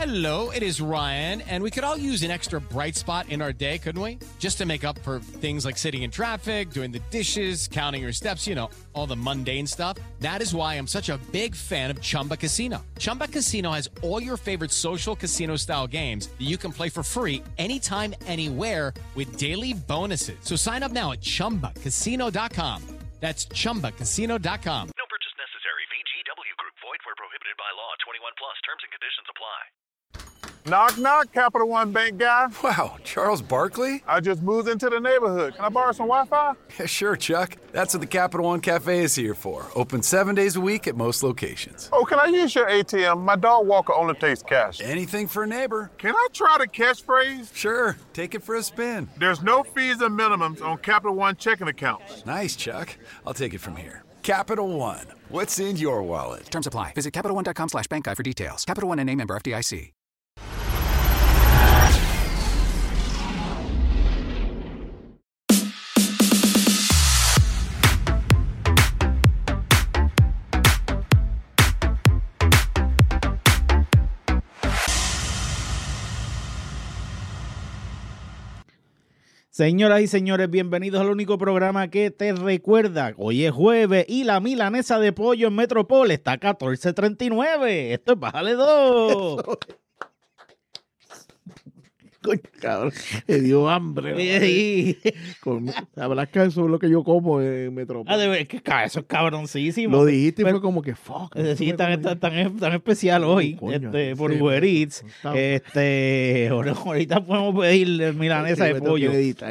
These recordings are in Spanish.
Hello, it is Ryan, and we could all use an extra bright spot in our day, couldn't we? Just to make up for things like sitting in traffic, doing the dishes, counting your steps, you know, all the mundane stuff. That is why I'm such a big fan of Chumba Casino. Chumba Casino has all your favorite social casino-style games that you can play for free anytime, anywhere with daily bonuses. So sign up now at ChumbaCasino.com. That's ChumbaCasino.com. No purchase necessary. VGW Group. Void where prohibited by law. 21 plus. Terms and conditions apply. Knock, knock, Capital One Bank guy. Wow, Charles Barkley? I just moved into the neighborhood. Can I borrow some Wi-Fi? Yeah, sure, Chuck. That's what the Capital One Cafe is here for. Open 7 days a week at most locations. Oh, can I use your ATM? My dog Walker only takes cash. Anything for a neighbor. Can I try the catchphrase? Sure, take it for a spin. There's no fees and minimums on Capital One checking accounts. Nice, Chuck. I'll take it from here. Capital One. What's in your wallet? Terms apply. Visit CapitalOne.com/bankguide for details. Capital One N.A. member FDIC. Señoras y señores, bienvenidos al único programa que te recuerda. Hoy es jueves y la milanesa de pollo en Metropol está a $14.39. Esto es Bájale 2. Coño, cabrón, me dio hambre. Sabrás que eso es lo que yo como en Metropol. Es que eso es cabroncísimo. Lo dijiste y pero, fue como que fuck. Sí, tan especial hoy, coño, por Uber Eats. Ahorita podemos pedir milanesa de pollo.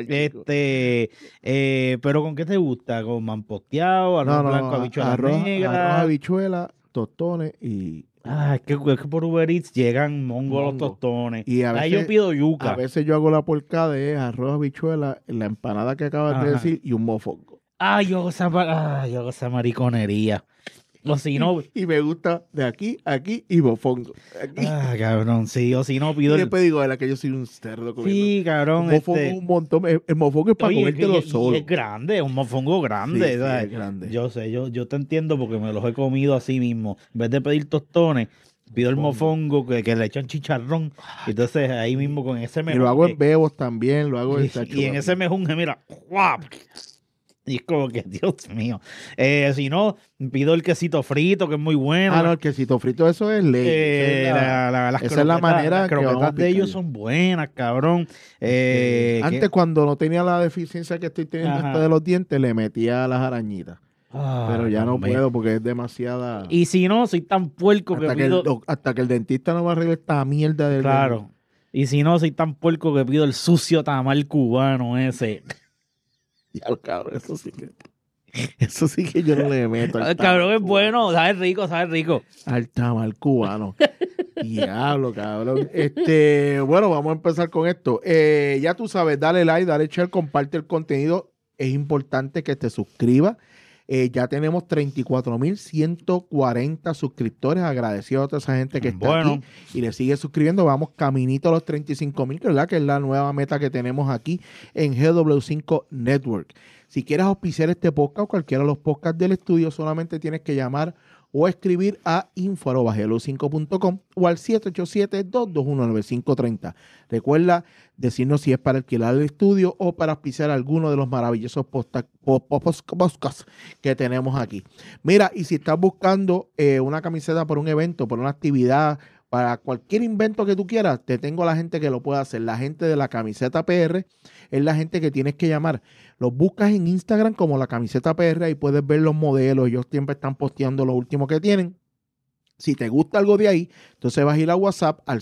Pero ¿con qué te gusta? ¿Con manposteado, arroz blanco, habichuela negra? Arroz, habichuela, tostones y... Es que por Uber Eats llegan mongos los tostones. Y a veces, yo pido yuca. A veces yo hago la porcada de arroz, habichuela, la empanada que acabas de decir y un mofongo. Yo hago esa mariconería. O si no... Y me gusta de aquí y mofongo. Aquí. Cabrón, sí. O si no pido... Y después digo, que yo soy un cerdo comiendo. Sí, cabrón. Un mofongo un montón. El mofongo es para comértelo solo. Es grande, un mofongo grande. Sí, es grande. Yo sé, yo te entiendo porque me los he comido así mismo. En vez de pedir tostones, pido el mofongo que le echan chicharrón. Y entonces ahí mismo con ese mejunje. Y lo hago en bebos también, lo hago en y en ese mejunje, mira, ¡guap! Y es como que, Dios mío. Si no, pido el quesito frito, que es muy bueno. No, el quesito frito, eso es ley. Esa es la manera las croquetas de ellos son buenas, cabrón. Antes, cuando no tenía la deficiencia que estoy teniendo de los dientes, le metía las arañitas. Pero ya no puedo porque es demasiada... Y si no, soy tan puerco hasta que el dentista no me arregle esta mierda del... Claro. Y si no, soy tan puerco que pido el sucio tamal cubano ese... Ya, cabrón, eso sí que yo no le meto. Cabrón, es bueno, sabe rico. Al tamal cubano. Diablo, cabrón. Bueno, vamos a empezar con esto. Ya tú sabes, dale like, dale share, comparte el contenido. Es importante que te suscribas. Ya tenemos 34,140 suscriptores. Agradecido a toda esa gente que está aquí y le sigue suscribiendo. Vamos caminito a los 35,000, ¿verdad? Que es la nueva meta que tenemos aquí en GW5 Network. Si quieres auspiciar este podcast o cualquiera de los podcasts del estudio, solamente tienes que llamar o escribir a info@gw5.com o al 787-221-9530. Recuerda decirnos si es para alquilar el estudio o para auspiciar alguno de los maravillosos podcasts que tenemos aquí. Mira, y si estás buscando una camiseta por un evento, por una actividad, para cualquier invento que tú quieras, te tengo a la gente que lo puede hacer. La gente de la camiseta PR es la gente que tienes que llamar. Los buscas en Instagram como la camiseta PR y puedes ver los modelos. Ellos siempre están posteando lo último que tienen. Si te gusta algo de ahí, entonces vas a ir a WhatsApp al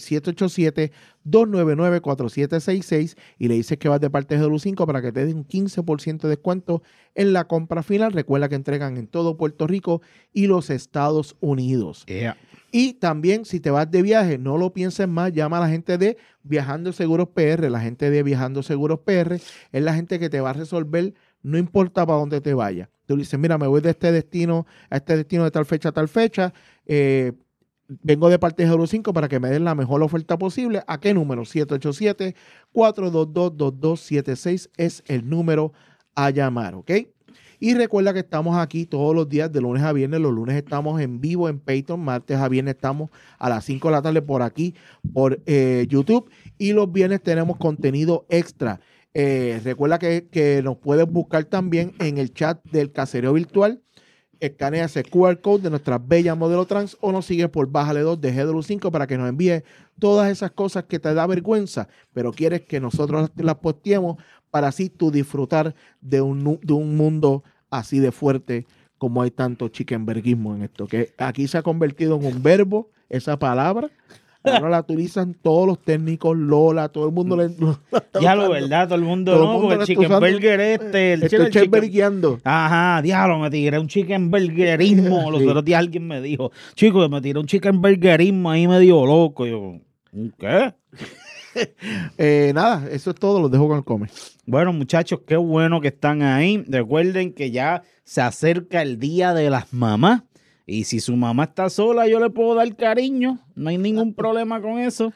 787-299-4766 y le dices que vas de parte de GW5 para que te den un 15% de descuento en la compra final. Recuerda que entregan en todo Puerto Rico y los Estados Unidos. Yeah. Y también, si te vas de viaje, no lo pienses más, llama a la gente de Viajando Seguros PR. La gente de Viajando Seguros PR es la gente que te va a resolver, no importa para dónde te vayas. Tú le dices, mira, me voy de este destino a este destino de tal fecha a tal fecha. Vengo de parte de GW5 para que me den la mejor oferta posible. ¿A qué número? 787-422-2276 es el número a llamar, ¿ok? Y recuerda que estamos aquí todos los días de lunes a viernes. Los lunes estamos en vivo en Patreon, martes a viernes estamos a las 5 de la tarde por aquí, por YouTube. Y los viernes tenemos contenido extra. Recuerda que nos puedes buscar también en el chat del Casereo Virtual. Escanea ese QR code de nuestras bellas modelo trans o nos sigues por Bájale 2 de GW5 para que nos envíe todas esas cosas que te da vergüenza, pero quieres que nosotros las posteemos para así tú disfrutar de un mundo así de fuerte como hay tanto chickenberguismo en esto, que aquí se ha convertido en un verbo, esa palabra. Ahora la utilizan todos los técnicos, Lola, todo el mundo Ya lo verdad, todo el mundo no, porque el chickenburger el chickenburgueando. Ajá, diablo, me tiré un chickenburgerismo. Los otros días alguien me dijo, chico, me tiré un chickenburgerismo ahí medio loco. Yo, ¿qué? Nada, eso es todo, los dejo con el come. Bueno, muchachos, qué bueno que están ahí. Recuerden que ya se acerca el Día de las Mamás. Y si su mamá está sola, yo le puedo dar cariño. No hay ningún problema con eso.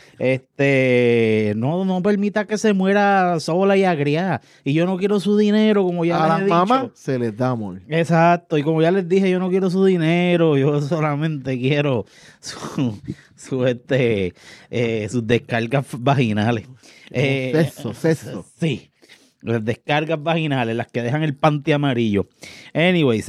No permita que se muera sola y agriada. Y yo no quiero su dinero, como ya les he dicho. A las mamás se les da amor. Exacto. Y como ya les dije, yo no quiero su dinero. Yo solamente quiero sus descargas vaginales. Sexo. Sí. Las descargas vaginales, las que dejan el panty amarillo. Anyways,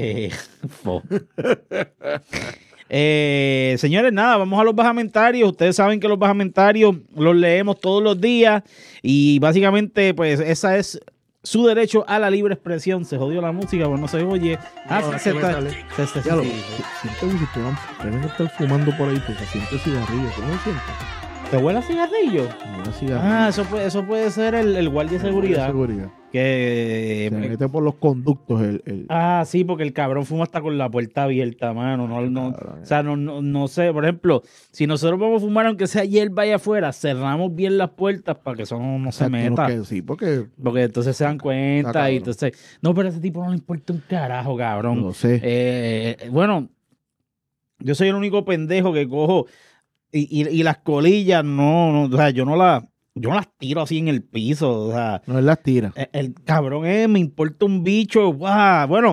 señores, nada, vamos a los bajamentarios. Ustedes saben que los bajamentarios los leemos todos los días y básicamente, pues, esa es su derecho a la libre expresión. Se jodió la música, pues no se oye. Se siente deben estar fumando por ahí, porque se siente cigarrillo. ¿Cómo se siente? ¿Te huele a cigarrillo? Eso puede ser el guardia de seguridad. Que se mete por los conductos. Sí, porque el cabrón fuma hasta con la puerta abierta, mano. O sea, no sé. Por ejemplo, si nosotros vamos a fumar, aunque sea hierba allá afuera, cerramos bien las puertas para que eso no se meta. Sí, porque entonces se dan cuenta y entonces... No, pero a ese tipo no le importa un carajo, cabrón. No sé. Bueno, yo soy el único pendejo que cojo... Y las colillas, o sea, yo no las tiro así en el piso, o sea. No, él las tira. El cabrón me importa un bicho, ¡guau! Bueno,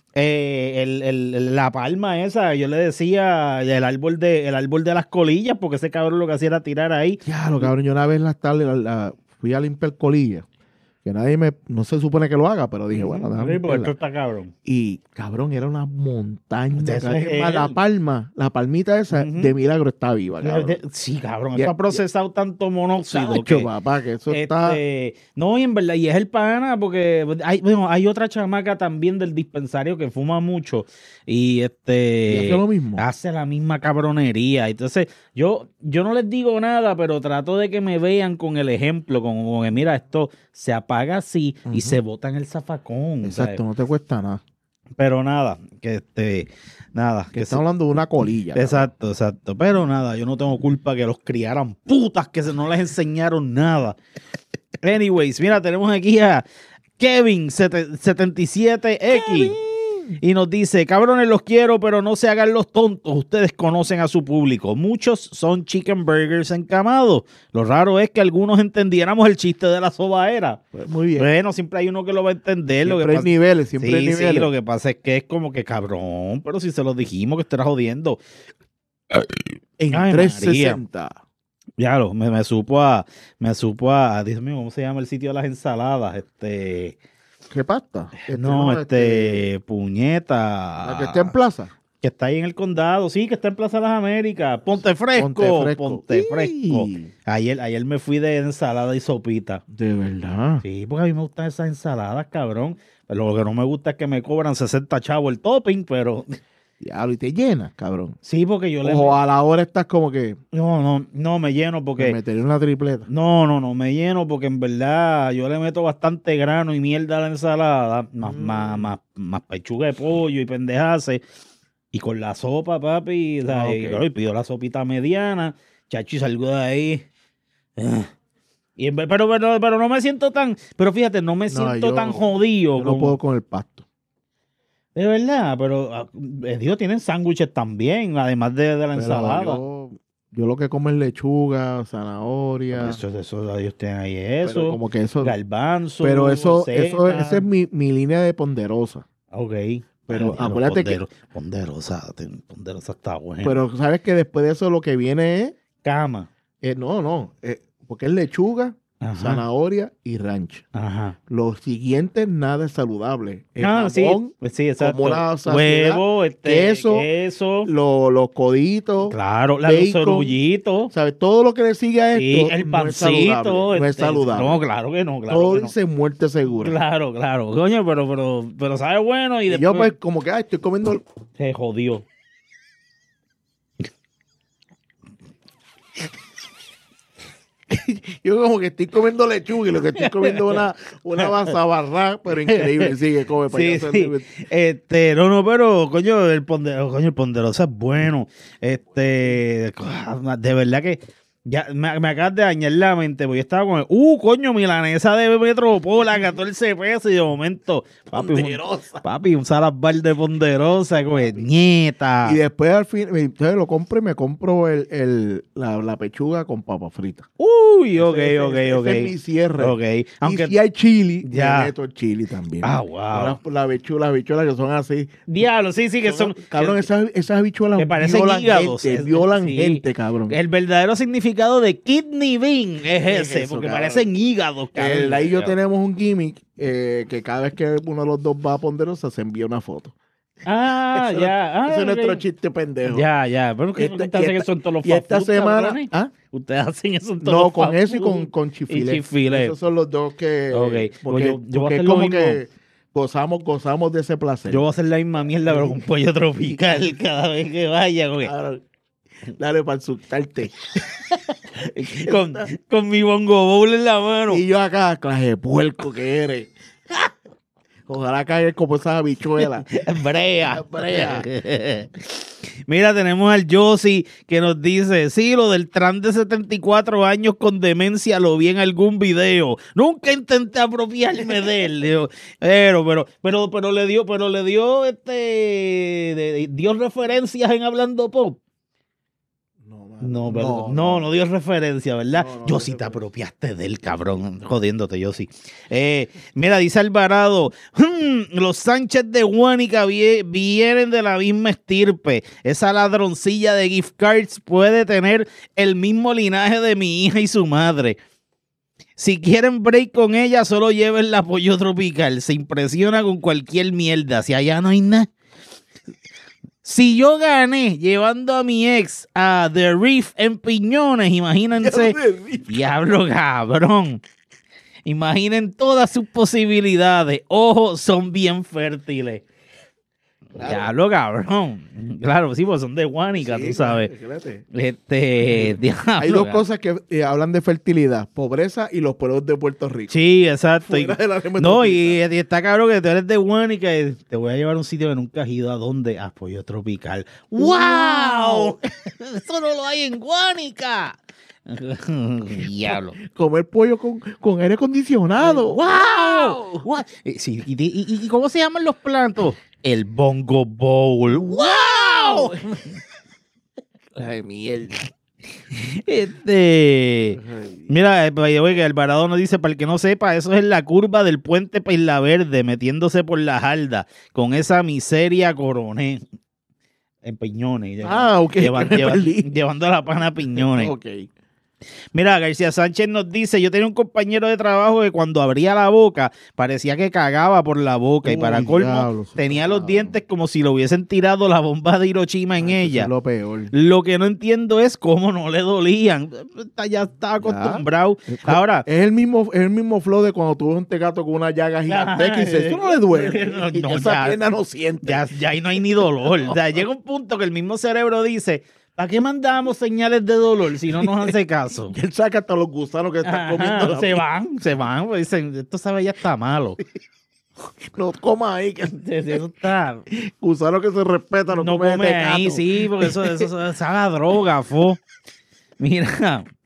la palma esa, yo le decía el árbol de las colillas, porque ese cabrón lo que hacía era tirar ahí. Ya, cabrón, yo una vez en las tardes fui a limpiar colillas. Que no se supone que lo haga, pero dije, bueno, déjame. Porque esto está cabrón. Y, cabrón, era una montaña. La palmita esa, de milagro está viva, cabrón. Sí, cabrón. Eso ha procesado tanto monóxido. Papá, que eso está... No, y en verdad, y es el pana, porque hay otra chamaca también del dispensario que fuma mucho. Y hace lo mismo. Hace la misma cabronería. Entonces, yo no les digo nada, pero trato de que me vean con el ejemplo, como que mira, esto se apaga así y se bota en el zafacón. Exacto, ¿sabes? no te cuesta nada. Pero nada, que estamos hablando de una colilla. Exacto. Pero nada, yo no tengo culpa que los criaran putas, que no les enseñaron nada. Anyways, mira, tenemos aquí a Kevin 77X. Y nos dice, cabrones, los quiero, pero no se hagan los tontos. Ustedes conocen a su público. Muchos son chicken burgers encamados. Lo raro es que algunos entendiéramos el chiste de la sobaera. Pues muy bien. Bueno, siempre hay uno que lo va a entender. Siempre hay niveles, Sí, lo que pasa es que es como que cabrón, pero si se lo dijimos que estará jodiendo. En 360. María. Ya me supo a, Dios mío, ¿cómo se llama el sitio de las ensaladas? ¿Qué pasta? Puñeta. La que está en Plaza. Que está ahí en el condado, sí, que está en Plaza de las Américas. Ponte Fresco. Ayer me fui de ensalada y sopita. ¿De verdad? Sí, porque a mí me gustan esas ensaladas, cabrón. Pero lo que no me gusta es que me cobran 60 chavos el topping, pero... Diablo, y te llenas, cabrón. Sí, porque yo a la hora estás como que... No, me lleno porque... Me metería una tripleta. No, me lleno porque en verdad yo le meto bastante grano y mierda a la ensalada, más pechuga de pollo y pendejase. Y con la sopa, papi, y pido la sopita mediana, chacho, y salgo de ahí. Pero no me siento tan... Pero fíjate, no me siento tan jodido. Yo no puedo con el pasto. De verdad, pero digo, tienen sándwiches también, además de la ensalada. Yo lo que como es lechuga, zanahoria. Eso ellos tienen ahí pero eso. como que eso. Garbanzo. Pero esa setas. es mi línea de ponderosa. Ok. Pero acuérdate que. Ponderosa está buena. Pero sabes que después de eso lo que viene es. Cama. Porque es lechuga, Ajá. zanahoria y ranch. Ajá. Los siguientes nada es saludable. El Sí, jamón, pues sí, exacto. como una saciedad, Huevo, queso. los coditos, Claro, los bacon, sorullitos. ¿sabes? Todo lo que le sigue a Sí, esto el no es saludable. pancito. No es saludable. No, claro que no. Claro Todo que no. dice muerte segura. Claro. Coño, pero sabe bueno y Y después yo pues como que estoy comiendo. se jodió. Yo como que estoy comiendo lechuga y lo que estoy comiendo es una bazabarrá, pero increíble. Sigue, come para allá. No, pero coño, el ponderosa es bueno. De verdad que ya me acabas de dañar la mente, porque yo estaba con coño, milanesa de Metropol a 14 pesos y de momento, papi, un salad bar de ponderosa, nieta. Y después al fin, entonces lo compro y me compro la pechuga con papa frita. Uy, ok. Ese es mi cierre. Ok. Aunque Y si hay chili, ya. me meto el chili también. Wow. Las habichuelas que son así. Diablo, sí, que son. Cabrón, esas habichuelas que parecen violan hígados. gente, violan Sí. gente, cabrón. El verdadero significado de kidney bean es ese, eso, porque cabrón. parecen hígados, cabrón. Ahí yo tenemos un gimmick que cada vez que uno de los dos va a Ponderosa se envía una foto. Ese es Nuestro chiste pendejo. Ya. Pero que ustedes hacen eso en todos los y esta fast food, semana, cabrones. Ustedes hacen eso en todos no, los con fast eso y food. con chifile. Y chifile. Esos son los dos que. Ok, Porque, pues yo voy a porque hacer es lo como mismo. que gozamos de ese placer. Yo voy a hacer la misma mierda, pero con pollo tropical cada vez que vaya. Ahora, dale para insultarte. Con mi bongo bowl en la mano. Y yo acá, clase de puerco que eres. Ojalá caiga como esa habichuela. Brea. Brea. Mira, tenemos al Yossi que nos dice, sí, lo del trans de 74 años con demencia lo vi en algún video. Nunca intenté apropiarme de él. Digo, pero le dio dio referencias en Hablando Pop. No dio referencia, ¿verdad? No, Yo sí te apropiaste del cabrón, jodiéndote, yo sí. Mira, dice Alvarado, los Sánchez de Guánica vienen de la misma estirpe. Esa ladroncilla de gift cards puede tener el mismo linaje de mi hija y su madre. Si quieren break con ella, solo lleven la pollo tropical. Se impresiona con cualquier mierda. Si allá no hay nada. Si yo gané llevando a mi ex a The Reef en Piñones, imagínense. Diablo, cabrón. Imaginen todas sus posibilidades. Ojo, son bien fértiles. Claro. Diablo, cabrón. Claro, sí, pues son de Guánica, tú sabes. Hay dos cosas que hablan de fertilidad: pobreza y los pueblos de Puerto Rico. Sí, exacto. Y está cabrón que tú eres de Guánica y te voy a llevar a un sitio que nunca has ido. ¿A dónde? A Pollo Tropical. ¡Wow! Eso no lo hay en Guánica. Diablo. Comer pollo con aire acondicionado. ¡Wow! Sí, ¿y cómo se llaman los platos? El Bongo Bowl. ¡Wow! Ay, mierda. Mira, que Alvarado nos dice, para el que no sepa, eso es en la curva del puente Isla Verde, metiéndose por la Jalda, con esa miseria coroné. En Piñones. Ok. Llevando a la pana a Piñones. Ok. Mira, García Sánchez nos dice, yo tenía un compañero de trabajo que cuando abría la boca parecía que cagaba por la boca y para colmo tenía los dientes como si lo hubiesen tirado la bomba de Hiroshima en ella. Es lo peor. Lo que no entiendo es cómo no le dolían. Ya estaba acostumbrado. Ahora, es el mismo flow de cuando tú ves un tecato con una llaga gigantesca y dices, ¿esto no le duele? Y esa pierna no siente. Ya ahí no hay ni dolor. O sea, llega un punto que el mismo cerebro dice, ¿para qué mandamos señales de dolor si no nos hace caso? Él saca hasta los gusanos que están comiendo. Se van. Pues dicen, esto sabe ya está malo. No coma ahí. Que eso está. Gusano que se respeta, no come ahí, sí, porque eso sabe a droga, fo. Mira,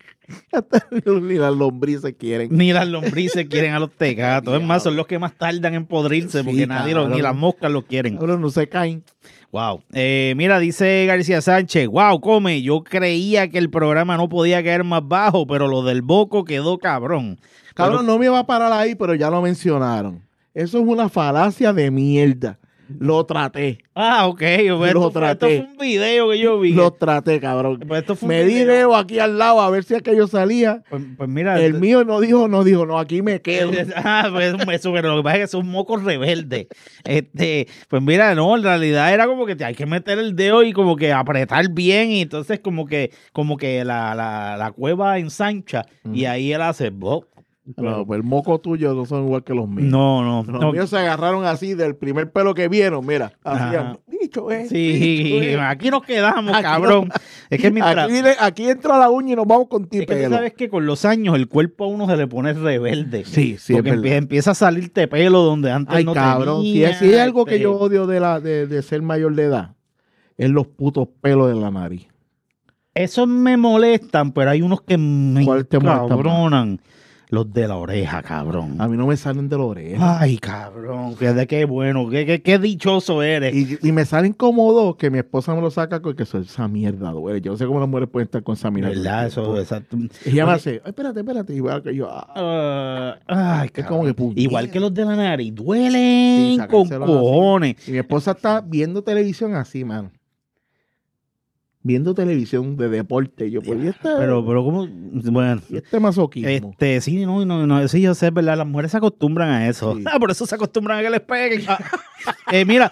Ni las lombrices quieren. Ni las lombrices quieren a los tecatos. Es más, son los que más tardan en podrirse porque Sí, nadie cabrón. ni las moscas los quieren. Ahora no se caen. Wow. Mira, dice García Sánchez, wow, come, yo creía que el programa no podía caer más bajo, pero lo del Boco quedó cabrón. Cabrón, no me va a parar ahí, pero ya lo mencionaron. Eso es una falacia de mierda. Lo traté. Ok. Esto traté. fue un video que yo vi. Lo traté, cabrón. Pues esto fue un Me di video. dedo aquí al lado a ver si aquello salía. Pues mira. El mío no dijo, no, aquí me quedo. Pues eso, pero lo que pasa es que son mocos rebeldes. Pues mira, no, en realidad era como que hay que meter el dedo y como que apretar bien y entonces como que la cueva ensancha y ahí él hace ¡bop! No, pues el moco tuyo no son igual que los míos. No. Los míos se agarraron así del primer pelo que vieron, mira. Hacían, Ajá. dicho Sí, aquí nos quedamos, cabrón. Es que mientras... Aquí entra la uña y nos vamos con ti, Es que tú pelo. sabes que con los años el cuerpo a uno se le pone rebelde. Sí, sí, Porque es verdad. empieza a salirte pelo donde antes Ay, no cabrón, tenía. si hay algo que yo odio de ser mayor de edad, es los putos pelos de la nariz. Esos me molestan, pero hay unos que me ¿Cuál te molesta más? cabronan. Los de la oreja, cabrón. A mí no me salen de la oreja. Ay, cabrón, qué bueno, qué dichoso eres. Y me salen como dos que mi esposa me lo saca porque esa mierda duele. Yo no sé cómo las mujeres pueden estar con esa mierda. ¿Verdad? Eso, exacto. Y ella me hace, espérate. Igual que yo, Ay, es como que puñeta. igual que los de la nariz, duelen Sí, con sacárselo así. cojones. Y mi esposa está viendo televisión así, mano. Viendo televisión de deporte. Y yo, pues, ¿y este, Pero cómo, bueno. y este masoquismo? Sí, no, sí, yo sé, es verdad, las mujeres se acostumbran a eso. Sí. Por eso se acostumbran a que les peguen. Mira,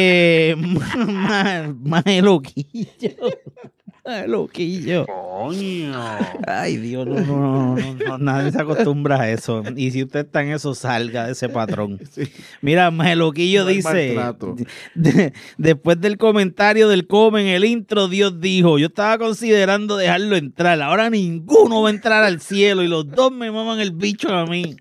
más loquillo. Más loquillo. Coño. Ay, Dios, no, nadie se acostumbra a eso. Y si usted está en eso, salga de ese patrón. Sí. Mira, Meloquillo No hay dice, maltrato. después del comentario del Come en el intro, Dios dijo, yo estaba considerando dejarlo entrar, ahora ninguno va a entrar al cielo y los dos me maman el bicho a mí.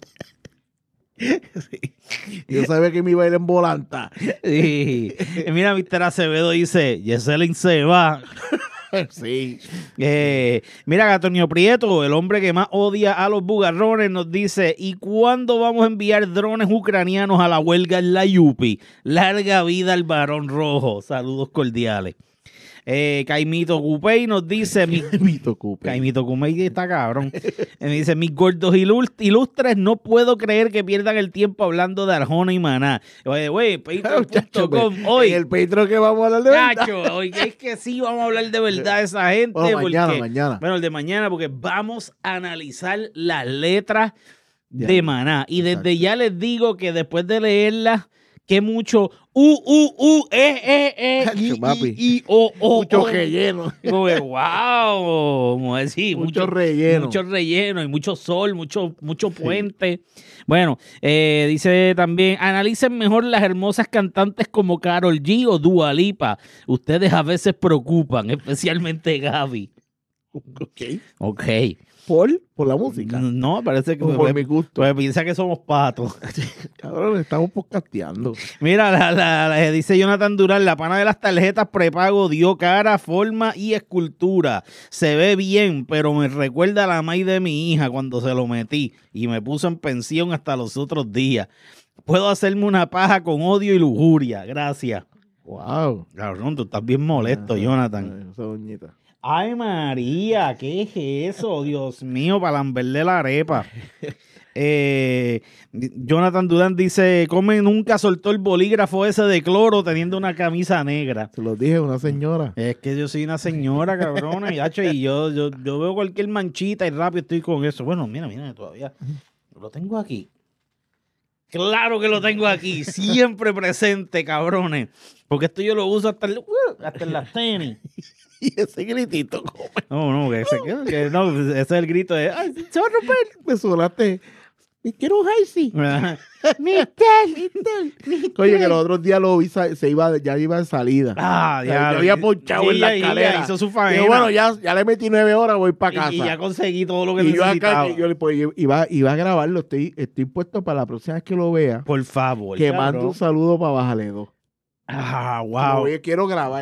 Yo sabía que me iba a ir en volanta. Sí. Mira, Mr. Acevedo dice, Yeselin se va. Sí. Mira, Gatonio Prieto, el hombre que más odia a los bugarrones, nos dice, ¿y cuándo vamos a enviar drones ucranianos a la huelga en la Yupi? Larga vida al varón rojo. Saludos cordiales. Caimito Cupey nos dice... Caimito Cupey. Caimito Cupey está cabrón. Me dice, mis gordos ilustres, no puedo creer que pierdan el tiempo hablando de Arjona y Maná. Oye, patreon.com, hoy... En el Patreon que vamos a hablar de verdad. Nacho, hoy es que sí vamos a hablar de verdad de esa gente. Bueno, porque, mañana. Bueno, el de mañana, porque vamos a analizar las letras Ya. de Maná. Y desde Exacto. ya les digo que después de leerlas, que mucho Nacho, papi. mucho relleno. Como que, wow, como decir, Mucho relleno. Mucho relleno y mucho sol, mucho puente. Bueno, dice también, analicen mejor las hermosas cantantes como Karol G o Dua Lipa. Ustedes a veces preocupan, especialmente Gaby. Ok. Por la música. No, parece que Por mi gusto. pues piensa que somos patos. Cabrón, estamos podcasteando. Mira, dice Jonathan Durán, la pana de las tarjetas prepago dio cara, forma y escultura. Se ve bien, pero me recuerda a la maíz de mi hija cuando se lo metí y me puso en pensión hasta los otros días. Puedo hacerme una paja con odio y lujuria. Gracias. Wow. Cabrón, tú estás bien molesto, Jonathan. Esa doñita. Ay, María, ¿qué es eso? Dios mío, para lamberle la arepa. Jonathan Durán dice, Come nunca soltó el bolígrafo ese de cloro teniendo una camisa negra. Se lo dije a una señora. Es que yo soy una señora, cabrona, y yo veo cualquier manchita y rápido estoy con eso. Bueno, mira, todavía lo tengo aquí. Claro que lo tengo aquí, siempre presente, cabrones. Porque esto yo lo uso hasta en las tenis. Y ese gritito, No, ese es el grito de, ¡ay, se va a romper! me sonaste. Quiero un Heisey. Mister. Oye, que los otros días lo vi, ya iba en salida. Ah, Ya ya. había ponchado en la escalera. Hizo su Y faena. yo, bueno, ya le metí 9 horas, voy para casa. Y ya conseguí todo lo que Y yo necesitaba. acá, pues, iba a grabarlo. Estoy puesto para la próxima vez que lo vea. Por favor. Que cabrón. mando un saludo para Bajaledo. Ah, wow. Quiero grabar.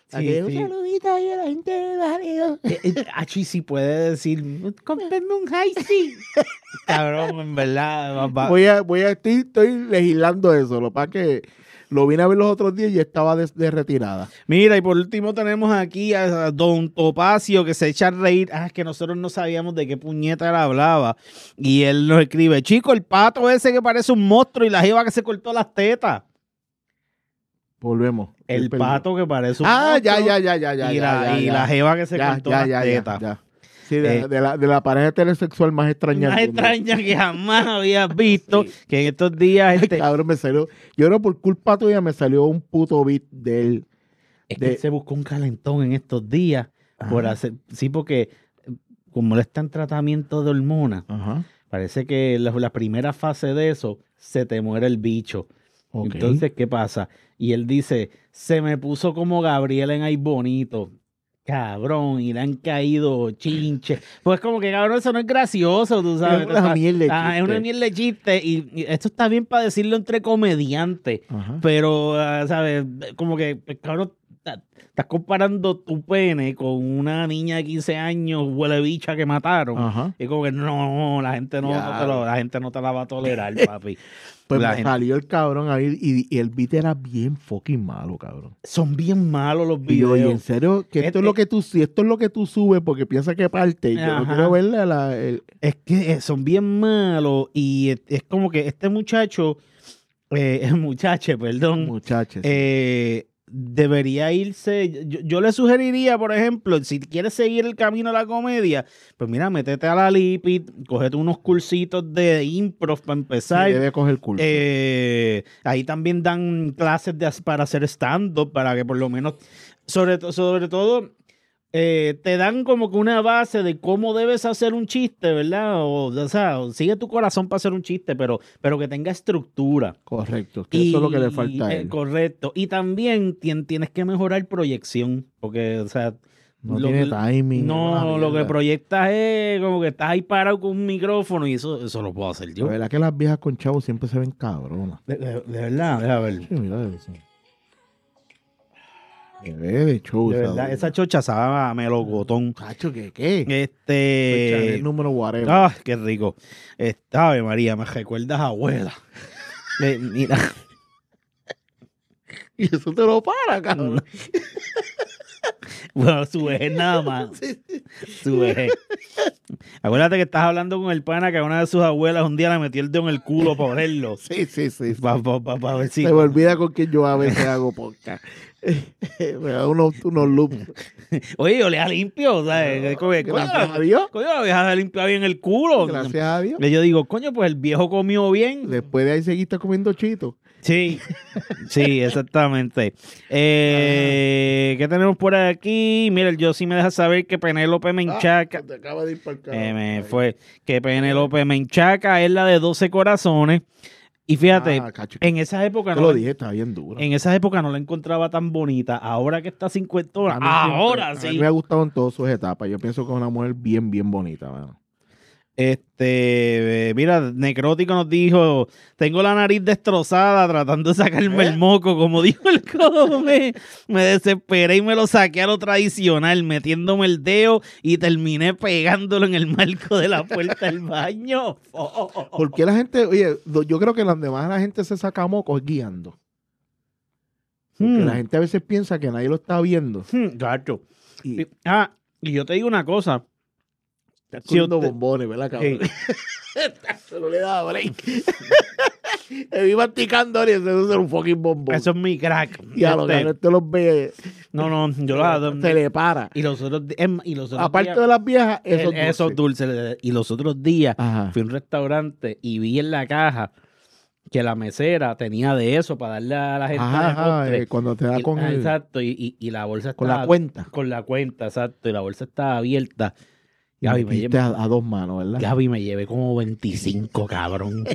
Un saludito ahí a la gente de Barrio. Achi, si puede decir, cómprame un high C. Cabrón, en verdad. Estoy legislando eso. Lo que pasa es que lo vine a ver los otros días y estaba de retirada. Mira, y por último tenemos aquí a Don Topacio que se echa a reír. Es que nosotros no sabíamos de qué puñeta él hablaba. Y él nos escribe, chico, el pato ese que parece un monstruo y la jeva que se cortó las tetas. Volvemos. El pato que parece un monstruo. Ya. Y la jeva que se cortó las tetas. Ya. Sí, de la pareja heterosexual más extraña. Más extraña que jamás habías visto. Sí. Que en estos días... Cabrón, me salió... Yo creo por culpa tuya me salió un puto beat de él. Es que él se buscó un calentón en estos días. Por hacer, sí, porque como él está en tratamiento de hormonas, parece que la primera fase de eso se te muere el bicho. Okay. Entonces, ¿qué pasa? Y él dice, se me puso como Gabriel en Ay Bonito. Cabrón, y le han caído chinches. Pues como que, cabrón, eso no es gracioso, tú sabes. Es una mierda de chiste. Es una mierda de chiste. Y esto está bien para decirlo entre comediantes. Pero, ¿sabes? Como que, cabrón, estás comparando tu pene con una niña de 15 años, huele bicha que mataron. Y como que no, la gente no te la va a tolerar, papi. Pues me salió el cabrón ahí y el beat era bien fucking malo, cabrón. Son bien malos los videos. Y en serio, que esto es lo que tú subes porque piensas que parte y yo no quiero verla. Es que son bien malos y es como que este muchacho, muchache, debería irse. Yo le sugeriría, por ejemplo, si quieres seguir el camino de la comedia, pues mira, métete a la Lipid, cógete unos cursitos de improv para empezar. Sí, debe coger curso. Ahí también dan clases para hacer stand-up, para que por lo menos, sobre todo, te dan como que una base de cómo debes hacer un chiste, ¿verdad? O sea, sigue tu corazón para hacer un chiste, pero que tenga estructura. Correcto, que eso es lo que le falta a él. Correcto. Y también tienes que mejorar proyección, porque, o sea... No tiene timing. No, lo que proyectas es como que estás ahí parado con un micrófono y eso lo puedo hacer yo. La verdad que las viejas con chavos siempre se ven cabronas. De verdad, déjame ver. Sí, mira eso. De verdad, esa chocha sabe a melocotón. Cacho, ¿qué? El número whatever. Ah, qué rico. Ave María, me recuerdas a abuela. Mira. Y eso te lo para, cabrón. Bueno, su vejez nada más. Su vejez. Acuérdate que estás hablando con el pana que a una de sus abuelas un día le metió el dedo en el culo para olerlo. Sí. Para ver si... Se me olvida con quién yo a veces hago podcast. Me da unos loops. Oye, yo le limpio, ¿sabes? Gracias a Dios. Coño, la vieja limpia bien el culo. Gracias a Dios. Y yo digo, coño, pues el viejo comió bien. Después de ahí seguiste comiendo chitos. Sí, exactamente. ¿Qué tenemos por aquí? Mira, yo sí me deja saber que Penélope Menchaca. Te acaba de ir para el que Penélope Menchaca es la de 12 corazones. Y fíjate, en esa época no lo dije, está bien duro. En esa época no la encontraba tan bonita. Ahora que está 50 horas, ahora sí. A mí me ha gustado en todas sus etapas. Yo pienso que es una mujer bien, bien bonita, mano. Mira, Necrótico nos dijo, tengo la nariz destrozada tratando de sacarme el moco, como dijo el Come. Me desesperé y me lo saqué a lo tradicional, metiéndome el dedo y terminé pegándolo en el marco de la puerta del baño. ¿Por qué la gente, oye, yo creo que donde más la gente se saca moco es guiando? Porque la gente a veces piensa que nadie lo está viendo. Claro. Y yo te digo una cosa. Estás comiendo bombones, ¿verdad, cabrón? Se no le da break. Me vi masticando y eso es un fucking bombón. Eso es mi crack. Y a los que te los ve. No, yo los adoro. Se le para. Y los otros aparte de las viejas, esos dulces. Y los otros días fui a un restaurante y vi en la caja que la mesera tenía de eso para darle a la gente cuando te da con el... Exacto, y la bolsa estaba... Con la cuenta. Con la cuenta, exacto. Y la bolsa estaba abierta. Gaby me llevé a dos manos, ¿verdad? Gaby me llevé como 25, cabrón.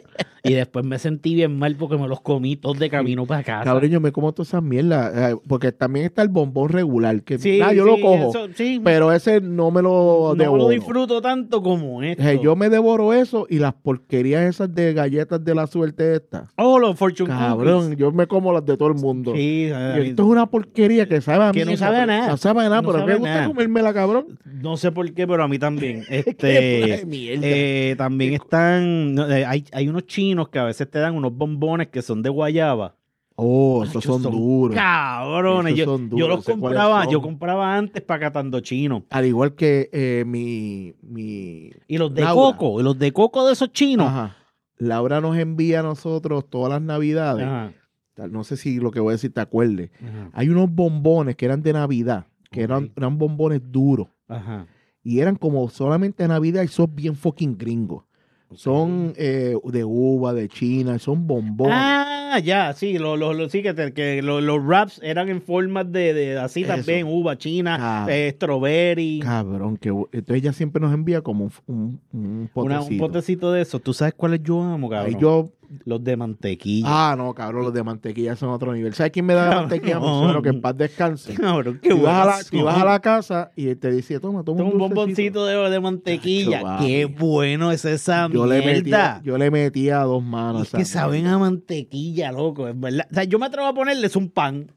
Y después me sentí bien mal porque me los comí todos de camino para casa. Cabrón, yo me como todas esas mierdas. Porque también está el bombón regular. Que Sí, yo sí, lo cojo. eso, sí, Pero ese no me lo no devoro. lo disfruto tanto como esto. Yo me devoro eso y las porquerías esas de galletas de la suerte esta. Oh, los Fortune Cabrón, yo me como las de todo el mundo. Cookies. Sí, Y esto es una porquería que sabe a Que no mierda, sabe a pero- nada. No sabe a nada, No pero sabe me a gusta nada. comérmela, cabrón. No sé por qué, pero a mí también. Qué mierda. También están, hay unos chinos que a veces te dan unos bombones que son de guayaba. Oh, esos Son son duros. Cabrones, Esos yo, son duros, yo los no sé cuáles compraba, son. yo compraba antes para catando chino. Al igual que mi Y los de Laura. coco, y los de coco de esos chinos. Ajá. Laura nos envía a nosotros todas las navidades. Ajá, No sé si lo que voy a decir te acuerdes. ajá, Hay unos bombones que eran de Navidad, que eran bombones duros. ajá. Y eran como solamente de Navidad y son bien fucking gringos. Son de uva, de China, son bombones. Ah, ya, sí, sí que los wraps eran en formas de así Eso. también, uva china, Ah. strawberry. Cabrón, entonces ella siempre nos envía como un Un potecito. potecito de esos. ¿Tú sabes cuáles yo amo, cabrón? Ahí yo, Los de mantequilla. no, cabrón, los de mantequilla son otro nivel. ¿Sabes quién me da la mantequilla? Mi Cabrón. suegro, que en paz descanse. Cabrón, qué Tú vas, bueno. tú vas a la casa y él te dice, toma Toma un bomboncito de mantequilla. Chacho, Qué papi. bueno es esa Yo mierda. le metía a dos manos. Es que saben a mantequilla, loco, es verdad. O sea, yo me atrevo a ponerles un pan.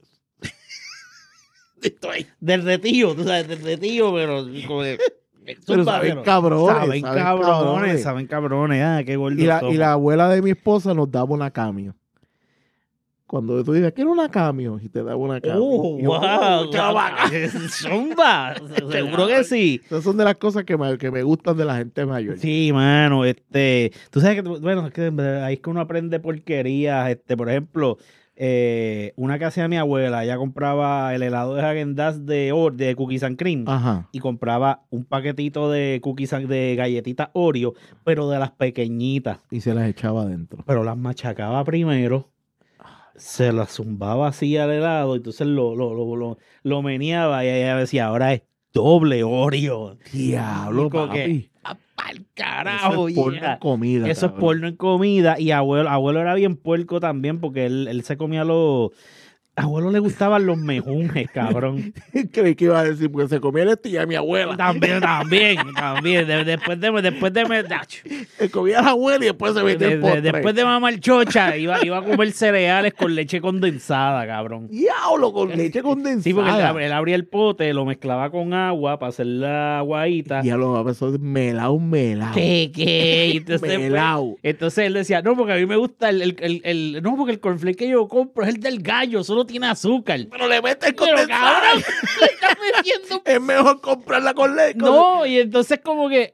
Derretido, tú sabes, derretido, pero como de- Pero son saben pero cabrones, saben saben cabrones, cabrones. saben cabrones. Ah, qué gordo Y la somos. abuela de mi esposa nos daba una camio. Cuando tú dices, quiero una camio, y te daba una camio. Oh, Y yo, wow, chavaca. zumba, seguro que sí. Esas son de las cosas que me gustan de la gente mayor. Sí, mano, tú sabes que, bueno, es que ahí es que uno aprende porquerías, por ejemplo, una que hacía mi abuela, ella compraba el helado de Häagen-Dazs de Cookies and Cream Ajá. y compraba un paquetito de de galletitas Oreo, pero de las pequeñitas, Y se las echaba adentro. pero las machacaba primero, se las zumbaba así al helado, entonces lo meneaba y ella decía, ahora es doble Oreo. Diablo, Como que, papi. ¡pa'l carajo! Eso es porno yeah! en comida. Eso es cabrón. porno en comida. Y abuelo era bien puerco también porque él se comía los... A abuelo le gustaban los mejunjes, cabrón. Creí que iba a decir, porque se comía el estilla de mi abuela. También. Después de Se comía la abuela y después se metía el postre. después de mamar chocha, iba a comer cereales con leche condensada, cabrón. Diablo, con leche condensada. Sí, porque él abría el pote, lo mezclaba con agua para hacer la aguadita. Diablo, eso es melao. ¿Qué? Y entonces, Melao. entonces él decía, no, porque a mí me gusta no, porque el cornflake que yo compro es el del gallo, solo tiene azúcar. Pero le metes Pero condensada. cabrón, le estás metiendo. Es mejor comprarla con leche. No, y entonces como que,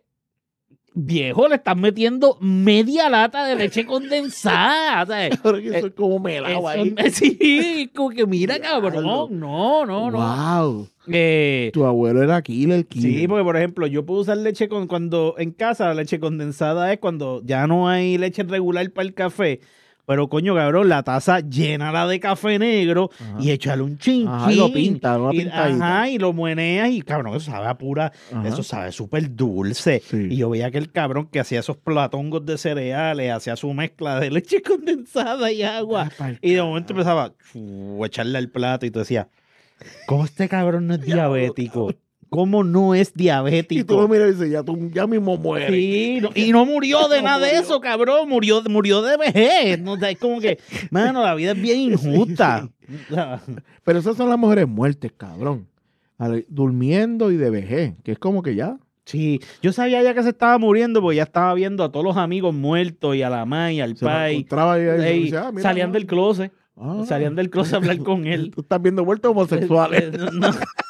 viejo, le estás metiendo media lata de leche condensada, ¿sabes? Pero que eso es como melao ahí. Sí, como que mira, Diablo. cabrón, no. Wow. Eh, Tu abuelo era killer. Sí, porque por ejemplo, yo puedo usar leche cuando en casa la leche condensada es cuando ya no hay leche regular para el café. Pero coño, cabrón, la taza llénala de café negro y échale un chinchín. Ajá, y lo pinta, una pintadita. Ajá, y lo mueneas y cabrón, eso sabe a pura, Ajá. eso sabe súper dulce. Sí. Y yo veía que el cabrón que hacía esos platongos de cereales, hacía su mezcla de leche condensada y agua. Y de momento empezaba a echarle al plato y tú decías, ¿cómo este cabrón no es diabético? ¿Cómo no es diabético? Y tú lo miras y dices, ya mismo muere. Sí, y no murió de No nada de murió. eso, cabrón. Murió de vejez. No, o sea, es como que, mano, la vida es bien injusta. Pero esas son las mujeres muertes, cabrón. Durmiendo y de vejez, que es como que ya. Sí, yo sabía ya que se estaba muriendo porque ya estaba viendo a todos los amigos muertos y a la ma y al Se lo pai. encontraba y Ey, decía, mira, salían no. del closet. Ah. Salían del closet a hablar con él. Tú estás viendo vueltas homosexuales. No.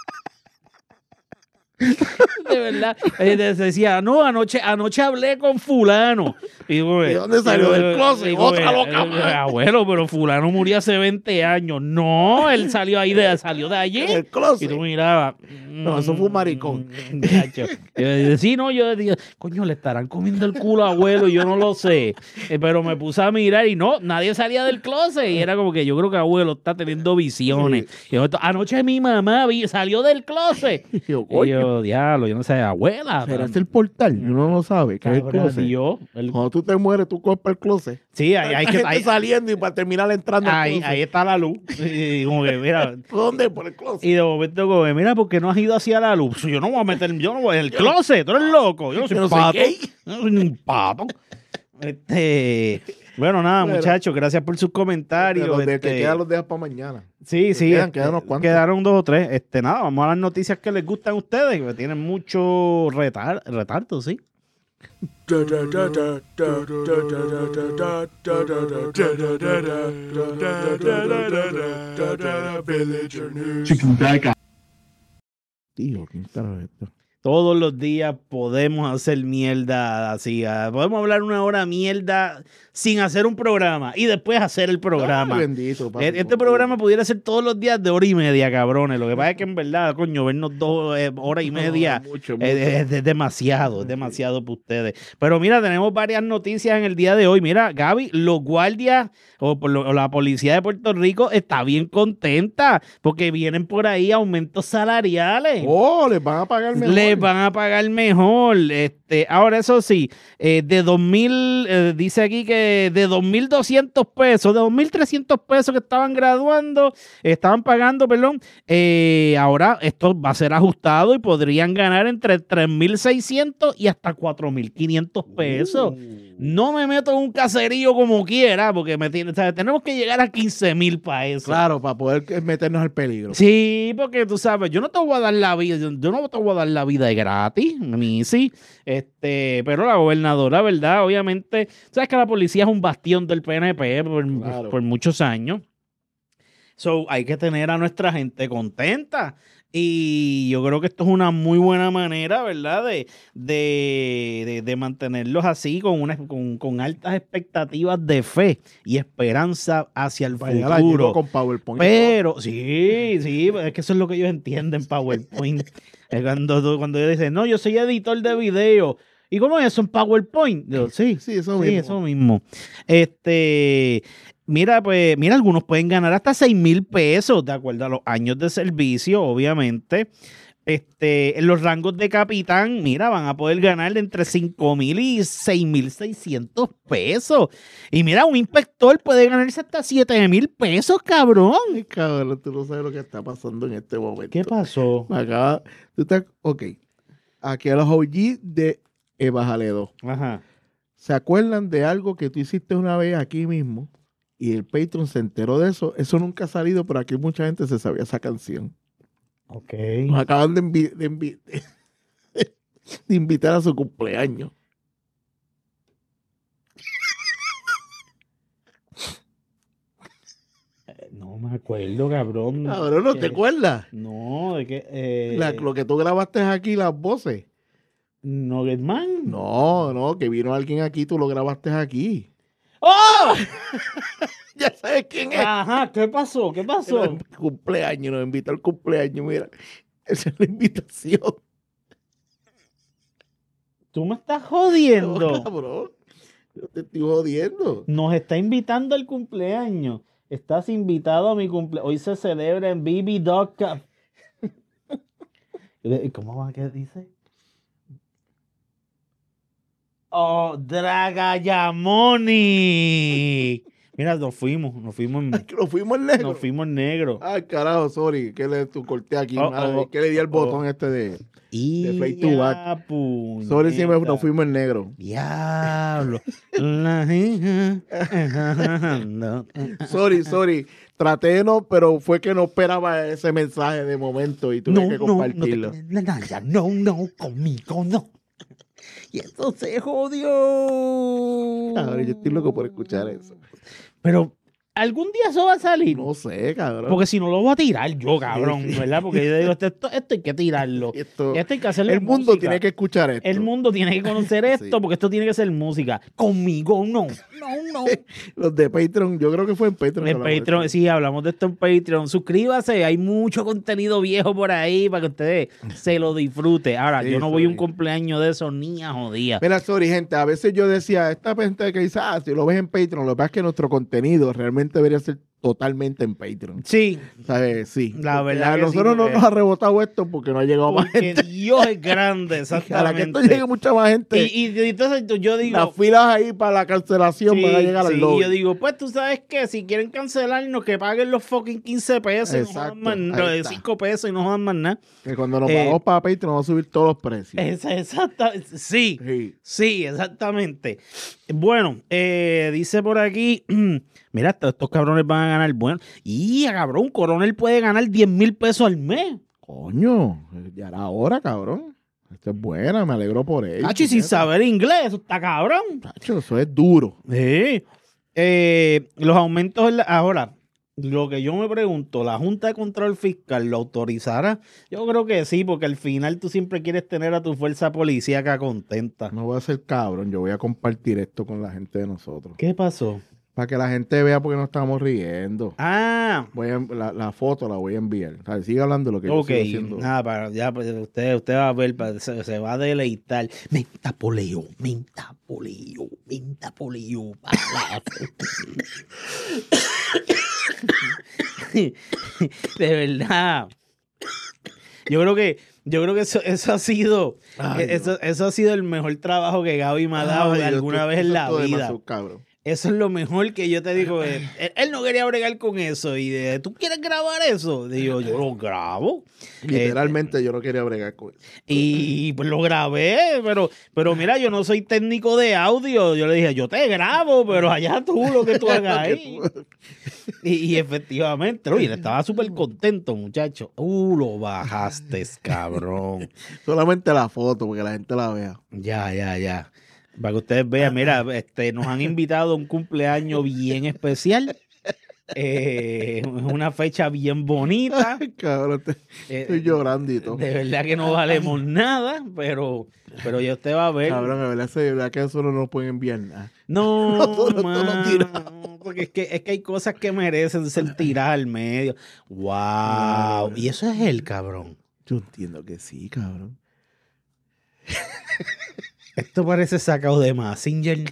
De verdad. Decía, no, anoche hablé con fulano. Y digo, ¿De dónde salió? Del closet. Digo, Otra loca más. abuelo, pero fulano murió hace 20 años. No, él salió salió de allí. El closet. Y tú mirabas. No, eso fue un maricón. Muchacho. Sí, no, yo decía, coño, le estarán comiendo el culo a abuelo, yo no lo sé. Pero me puse a mirar y no, nadie salía del closet. Y era como que yo creo que abuelo está teniendo visiones. Y yo, anoche mi mamá salió del closet. Y yo, Y coño. yo, diablo, yo no sé sea, abuela. ¿Será el portal? Uno no sabe. ¿Qué es el Cabrón, closet? Dios. Cuando tú te mueres, tú compras el closet. Sí, hay que... Gente saliendo y para terminar entrando al closet. Ahí está la luz. Y como que, mira... ¿Dónde? Por el closet. Y de momento, como, mira, ¿por qué no has ido hacia la luz? Yo no voy a meter, yo no voy en el closet, tú eres loco. Yo no soy Yo un no soy pato. gay. Yo no soy un pato. Bueno, nada, Bueno. muchachos, gracias por sus comentarios. Los de que quedan los dejas para mañana. Sí, sí. quedan unos cuantos. Quedaron 2 o 3. Nada, vamos a las noticias que les gustan a ustedes, que tienen mucho retardo, sí. Tío, ¿quién carajo es esto? Todos los días podemos hacer mierda así. Podemos hablar 1 hora mierda sin hacer un programa y después hacer el programa. Ay, bendito, papi, Este programa pudiera ser todos los días de 1 hora y media, cabrones. Lo que pasa es que en verdad, coño, vernos 2 horas y media mucho. es demasiado, es demasiado para ustedes. Pero mira, tenemos varias noticias en el día de hoy. Mira, Gaby, los guardias o la policía de Puerto Rico está bien contenta porque vienen por ahí aumentos salariales. Oh, les van a pagar mejor. Les van a pagar mejor. Ahora, eso sí, de 2,000, dice aquí que de 2,200 pesos, de 2,300 pesos que estaban pagando, perdón, ahora esto va a ser ajustado y podrían ganar entre 3,600 y hasta 4,500 pesos. No me meto en un caserío como quiera, porque tenemos que llegar a 15,000 para eso. Claro, para poder meternos al peligro. Sí, porque tú sabes, yo no te voy a dar la vida, yo no te voy a dar la vida de gratis, a mí sí. Pero la gobernadora, ¿verdad? Obviamente, sabes que la policía es un bastión del PNP Claro. por muchos años. So, hay que tener a nuestra gente contenta. Y yo creo que esto es una muy buena manera, ¿verdad? De mantenerlos así con altas expectativas de fe y esperanza hacia el Vaya, la futuro. llevo con PowerPoint. Pero, sí, es que eso es lo que ellos entienden, PowerPoint. Es cuando ellos dicen, no, yo soy editor de video. ¿Y cómo es eso en PowerPoint? Yo, sí, eso mismo. eso mismo. Mira, algunos pueden ganar hasta 6,000 pesos, de acuerdo a los años de servicio, obviamente. En los rangos de capitán, mira, van a poder ganar de entre 5,000 y 6,600 pesos. Y mira, un inspector puede ganarse hasta 7,000 pesos, cabrón. Ay, cabrón, tú no sabes lo que está pasando en este momento. ¿Qué pasó? Ok. Aquí a los OG de Eva Jaledo. Ajá. ¿Se acuerdan de algo que tú hiciste una vez aquí mismo? Y el Patreon se enteró de eso. Eso nunca ha salido, pero aquí mucha gente se sabía esa canción. Ok. Nos acaban de invitar a su cumpleaños. No me acuerdo, cabrón. Cabrón, ¿no te acuerdas? No, de que... Lo que tú grabaste aquí, las voces. ¿Nuggetman? No, que vino alguien aquí, tú lo grabaste aquí. ¡Oh! Ya sabes quién es. Ajá, ¿qué pasó? ¿Qué pasó? Cumpleaños, nos invita al cumpleaños, mira. Esa es la invitación. Tú me estás jodiendo. No, cabrón. Yo te estoy jodiendo. Nos está invitando al cumpleaños. Estás invitado a mi cumpleaños. Hoy se celebra en BB Dog Cup. ¿Cómo va? ¿Qué dice? Oh, Dragayamoni. Mira, nos fuimos en negro. Nos fuimos en negro. Ay, carajo, sorry. ¿Qué le corté aquí? Oh. ¿Qué le di al botón este de Fade to Back? Puñeta. Sorry si nos fuimos en negro. Diablo. Sorry. Traté de no, pero fue que no esperaba ese mensaje de momento y tuve que compartirlo. No, conmigo no. Y eso se jodió. Ahora yo estoy loco por escuchar eso. Pero algún día eso va a salir. No sé, cabrón. Porque si no lo voy a tirar yo, cabrón, Sí. ¿verdad? Porque yo digo, esto hay que tirarlo. Esto hay que hacerle el mundo música. tiene que escuchar esto. El mundo tiene que conocer esto, Sí. porque esto tiene que ser música. Conmigo no. No. Los de Patreon, yo creo que fue en Patreon. En Patreon, sí, hablamos de esto en Patreon. Suscríbase, hay mucho contenido viejo por ahí para que ustedes se lo disfruten. Ahora, Sí, yo no voy a un sorry. cumpleaños de esos ni a jodía. Mira, sorry, gente, a veces yo decía, esta gente que dice, si lo ves en Patreon, lo que pasa es que nuestro contenido realmente debería ser totalmente en Patreon. Sí, ¿Sabes? Sí. La Porque verdad a que nosotros sí, no porque- nos ha rebotado esto porque no ha llegado más porque gente. Dios es grande, Para que exactamente. esto llegue mucha más gente. Y entonces yo digo... las filas ahí para la cancelación van a llegar al y lobby. yo digo, pues tú sabes que si quieren cancelarnos, que paguen los fucking 15 pesos y no Exacto, jodan más ahí nada, está. 5 pesos y no jodan más nada. Que cuando nos Eh, pagamos para Patreon vamos a subir todos los precios. Exactamente, sí. Sí. Sí, exactamente. Bueno, dice por aquí, mira, estos cabrones van a ganar, bueno, y cabrón, un coronel puede ganar 10,000 pesos al mes. Coño, ya era hora, cabrón. Esto es buena, me alegro por ello. Tacho, y sin saber inglés, eso está cabrón. Tacho, eso es duro. Sí. Los aumentos, ahora, lo que yo me pregunto, ¿la Junta de Control Fiscal lo autorizará? Yo creo que sí, porque al final tú siempre quieres tener a tu fuerza policíaca contenta. No voy a ser cabrón, yo voy a compartir esto con la gente de nosotros. ¿Qué pasó? Para que la gente vea por qué nos estamos riendo. Ah, La foto la voy a enviar. O sea, sigue hablando lo que yo ok, estoy haciendo. nada, ya pues, usted va a ver, se va a deleitar. Menta poleo. De verdad. Yo creo que eso ha sido Ay, eso ha sido el mejor trabajo que Gaby me ha dado Ay, alguna esto- vez en eso la es todo vida. demasiado cabrón. Eso es lo mejor que yo te digo. Él no quería bregar con eso. Y ¿tú quieres grabar eso? Digo, yo lo grabo. Literalmente yo no quería bregar con eso. Y pues lo grabé, pero mira, yo no soy técnico de audio. Yo le dije, yo te grabo, pero allá tú lo que tú hagas ahí. Y efectivamente, oye, él estaba súper contento, muchacho. Lo bajaste, cabrón. Solamente la foto, porque la gente la vea. Ya. Para que ustedes vean, mira, nos han invitado a un cumpleaños bien especial. Una fecha bien bonita. Ay, cabrón, estoy llorando y todo. De verdad que no valemos nada, pero ya usted va a ver. Cabrón, de verdad que eso no nos pueden enviar nada. No, Nosotros lo mano, tiramos. porque es que hay cosas que merecen ser tiradas al medio. Wow. Y eso es el cabrón. Yo entiendo que sí, cabrón. Esto parece sacado de Mazinger.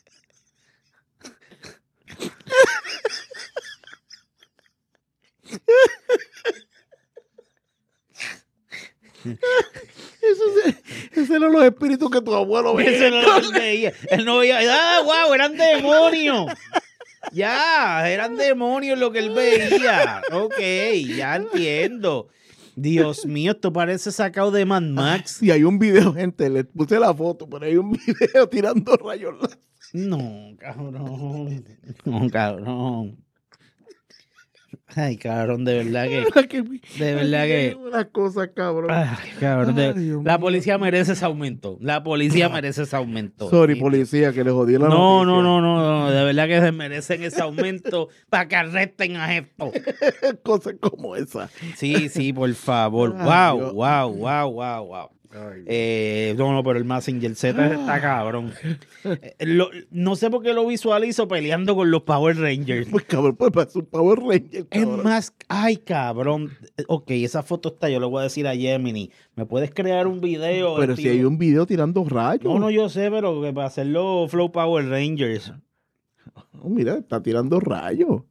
Esos eran los espíritus que tu abuelo veía. Ese no lo veía. Él no veía. Wow, eran demonios. Ya, eran demonios lo que él veía. Ok, ya entiendo. Dios mío, esto parece sacado de Mad Max. Sí, hay un video, gente, les puse la foto, pero hay un video tirando rayos láser. No, cabrón. No, cabrón. Ay, cabrón, de verdad que. De verdad que. Una cosa, cabrón. Ay, cabrón. Ay, Dios La mío. policía merece ese aumento. La policía merece ese aumento. Sorry, Sí. policía, que les jodí la No, noticia. no. De verdad que se merecen ese aumento para que arresten a esto. Cosas como esa. Sí, por favor. Ay, Wow, Dios. wow. No, pero el Mazinger Z está cabrón. No sé por qué lo visualizo peleando con los Power Rangers. Pues cabrón, pues para su Power Ranger, Es cabrón. más, ay, cabrón. Ok, esa foto está, yo le voy a decir a Gemini, ¿me puedes crear un video? Pero si estilo- hay un video tirando rayos. No, yo sé, pero que para hacerlo Flow Power Rangers. Oh, mira, está tirando rayos.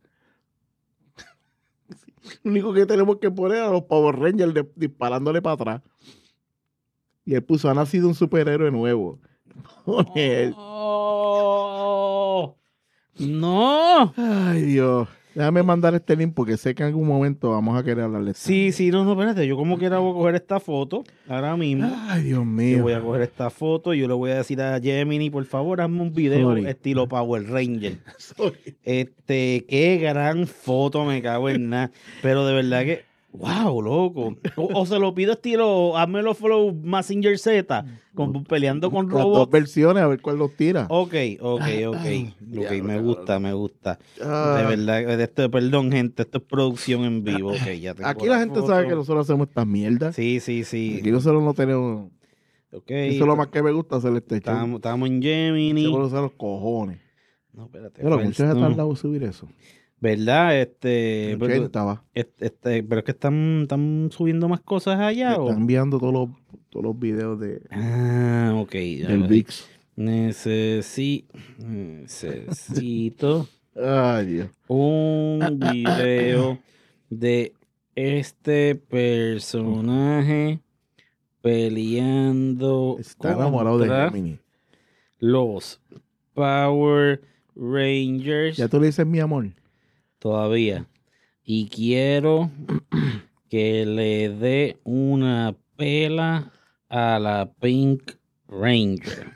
Lo único que tenemos que poner a los Power Rangers disparándole para atrás. Y él puso, ha nacido un superhéroe nuevo. Pone él. Oh, no. Ay, Dios. Déjame mandar este link porque sé que en algún momento vamos a querer hablarle. Sí, no, espérate, yo como quiera voy a coger esta foto ahora mismo. Ay, Dios Yo mío. voy a coger esta foto, yo le voy a decir a Gemini, por favor, hazme un video Sorry. estilo Power Ranger. Sorry. Qué gran foto, me cago en nada. Pero de verdad que, wow, loco. O se lo pido estilo, házmelo Flow Mazinger Z, peleando con Las dos robots. versiones, a ver cuál los tira. Ok, Ay, diablo, me gusta. Ah. De verdad, perdón, gente, esto es producción en vivo. Okay, ya tengo Aquí la gente foto. sabe que nosotros hacemos estas mierdas. Sí. Aquí nosotros no tenemos. Ok. Eso es lo más que me gusta hacer este show. Estamos en Gemini. Yo puedo usar los cojones. No, espérate. Pero First, muchos se no. tardado en subir eso. ¿Verdad? 80 va. Pero es que están subiendo más cosas allá. Me ¿o? están enviando todos los videos de, Ok. del VIX. Necesito Ay, Dios. Un video de este personaje peleando Está enamorado de contra Gemini. los Power Rangers Ya tú le dices mi amor. todavía. Y quiero que le dé una pela a la Pink Ranger.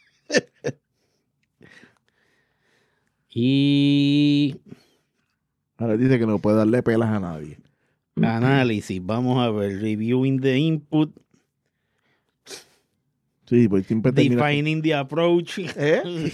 Y Ahora dice que no puede darle pelas a nadie. análisis, vamos a ver, reviewing the input, Sí, pues siempre termina. defining the approach. ¿Eh?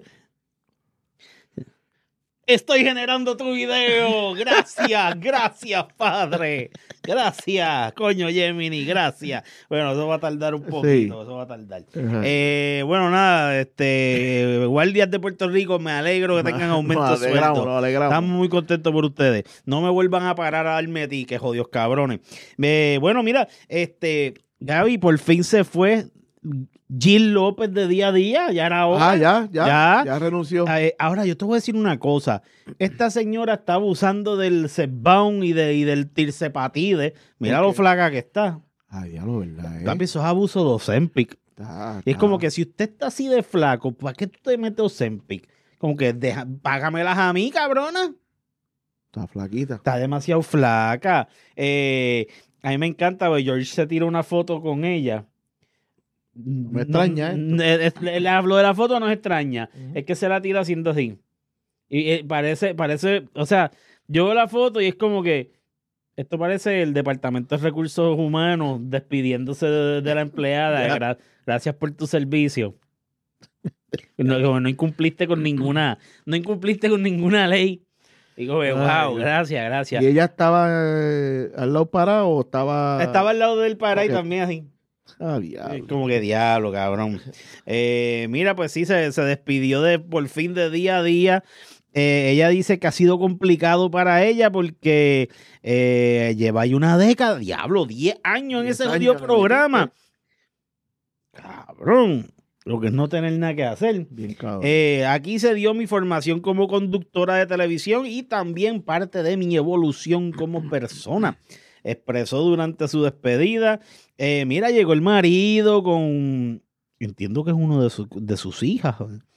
Estoy generando tu video. Gracias, padre. Gracias, coño Gemini, gracias. Bueno, eso va a tardar un poquito, Sí. eso va a tardar. Ajá. Bueno, nada, guardias de Puerto Rico, me alegro que tengan aumento de sueldo. Nos alegramos. Estamos muy contentos por ustedes. No me vuelvan a parar a darme tique, jodidos cabrones. Bueno, mira, Gaby, por fin se fue Gil López de Día a Día. Ya era hora. Ya renunció. Ahora, yo te voy a decir una cosa. Esta señora está abusando del Zepbound y del Tirzepatide. Mira ¿Por lo qué? flaca que está. Ay, ya lo verdad, Papi, eso es abuso de Ozempic. Y es como que si usted está así de flaco, ¿para qué tú te metes Ozempic? Como que págamelas a mí, cabrona. Está flaquita. Está demasiado flaca. A mí me encanta, porque George se tira una foto con ella. Me extraña Le hablo de la foto, no es extraña. Es que se la tira haciendo así. Y parece, o sea, yo veo la foto y es como que esto parece el Departamento de Recursos Humanos despidiéndose de la empleada. Gracias por tu servicio. No incumpliste con ninguna ley. Digo, wow, gracias. ¿Y ella estaba al lado parado o estaba...? Estaba al lado del para y Ok. también así. Ah, diablo. Como que diablo, cabrón. Mira, pues sí, se despidió por fin de Día a Día. Ella dice que ha sido complicado para ella porque lleva ahí una década, diablo, 10 años en 10 ese jodido años, programa. Cabrón, lo que es no tener nada que hacer. Bien cabrón. Aquí se dio mi formación como conductora de televisión y también parte de mi evolución como persona. Expresó durante su despedida. Mira, llegó el marido con... Entiendo que es uno de sus hijas.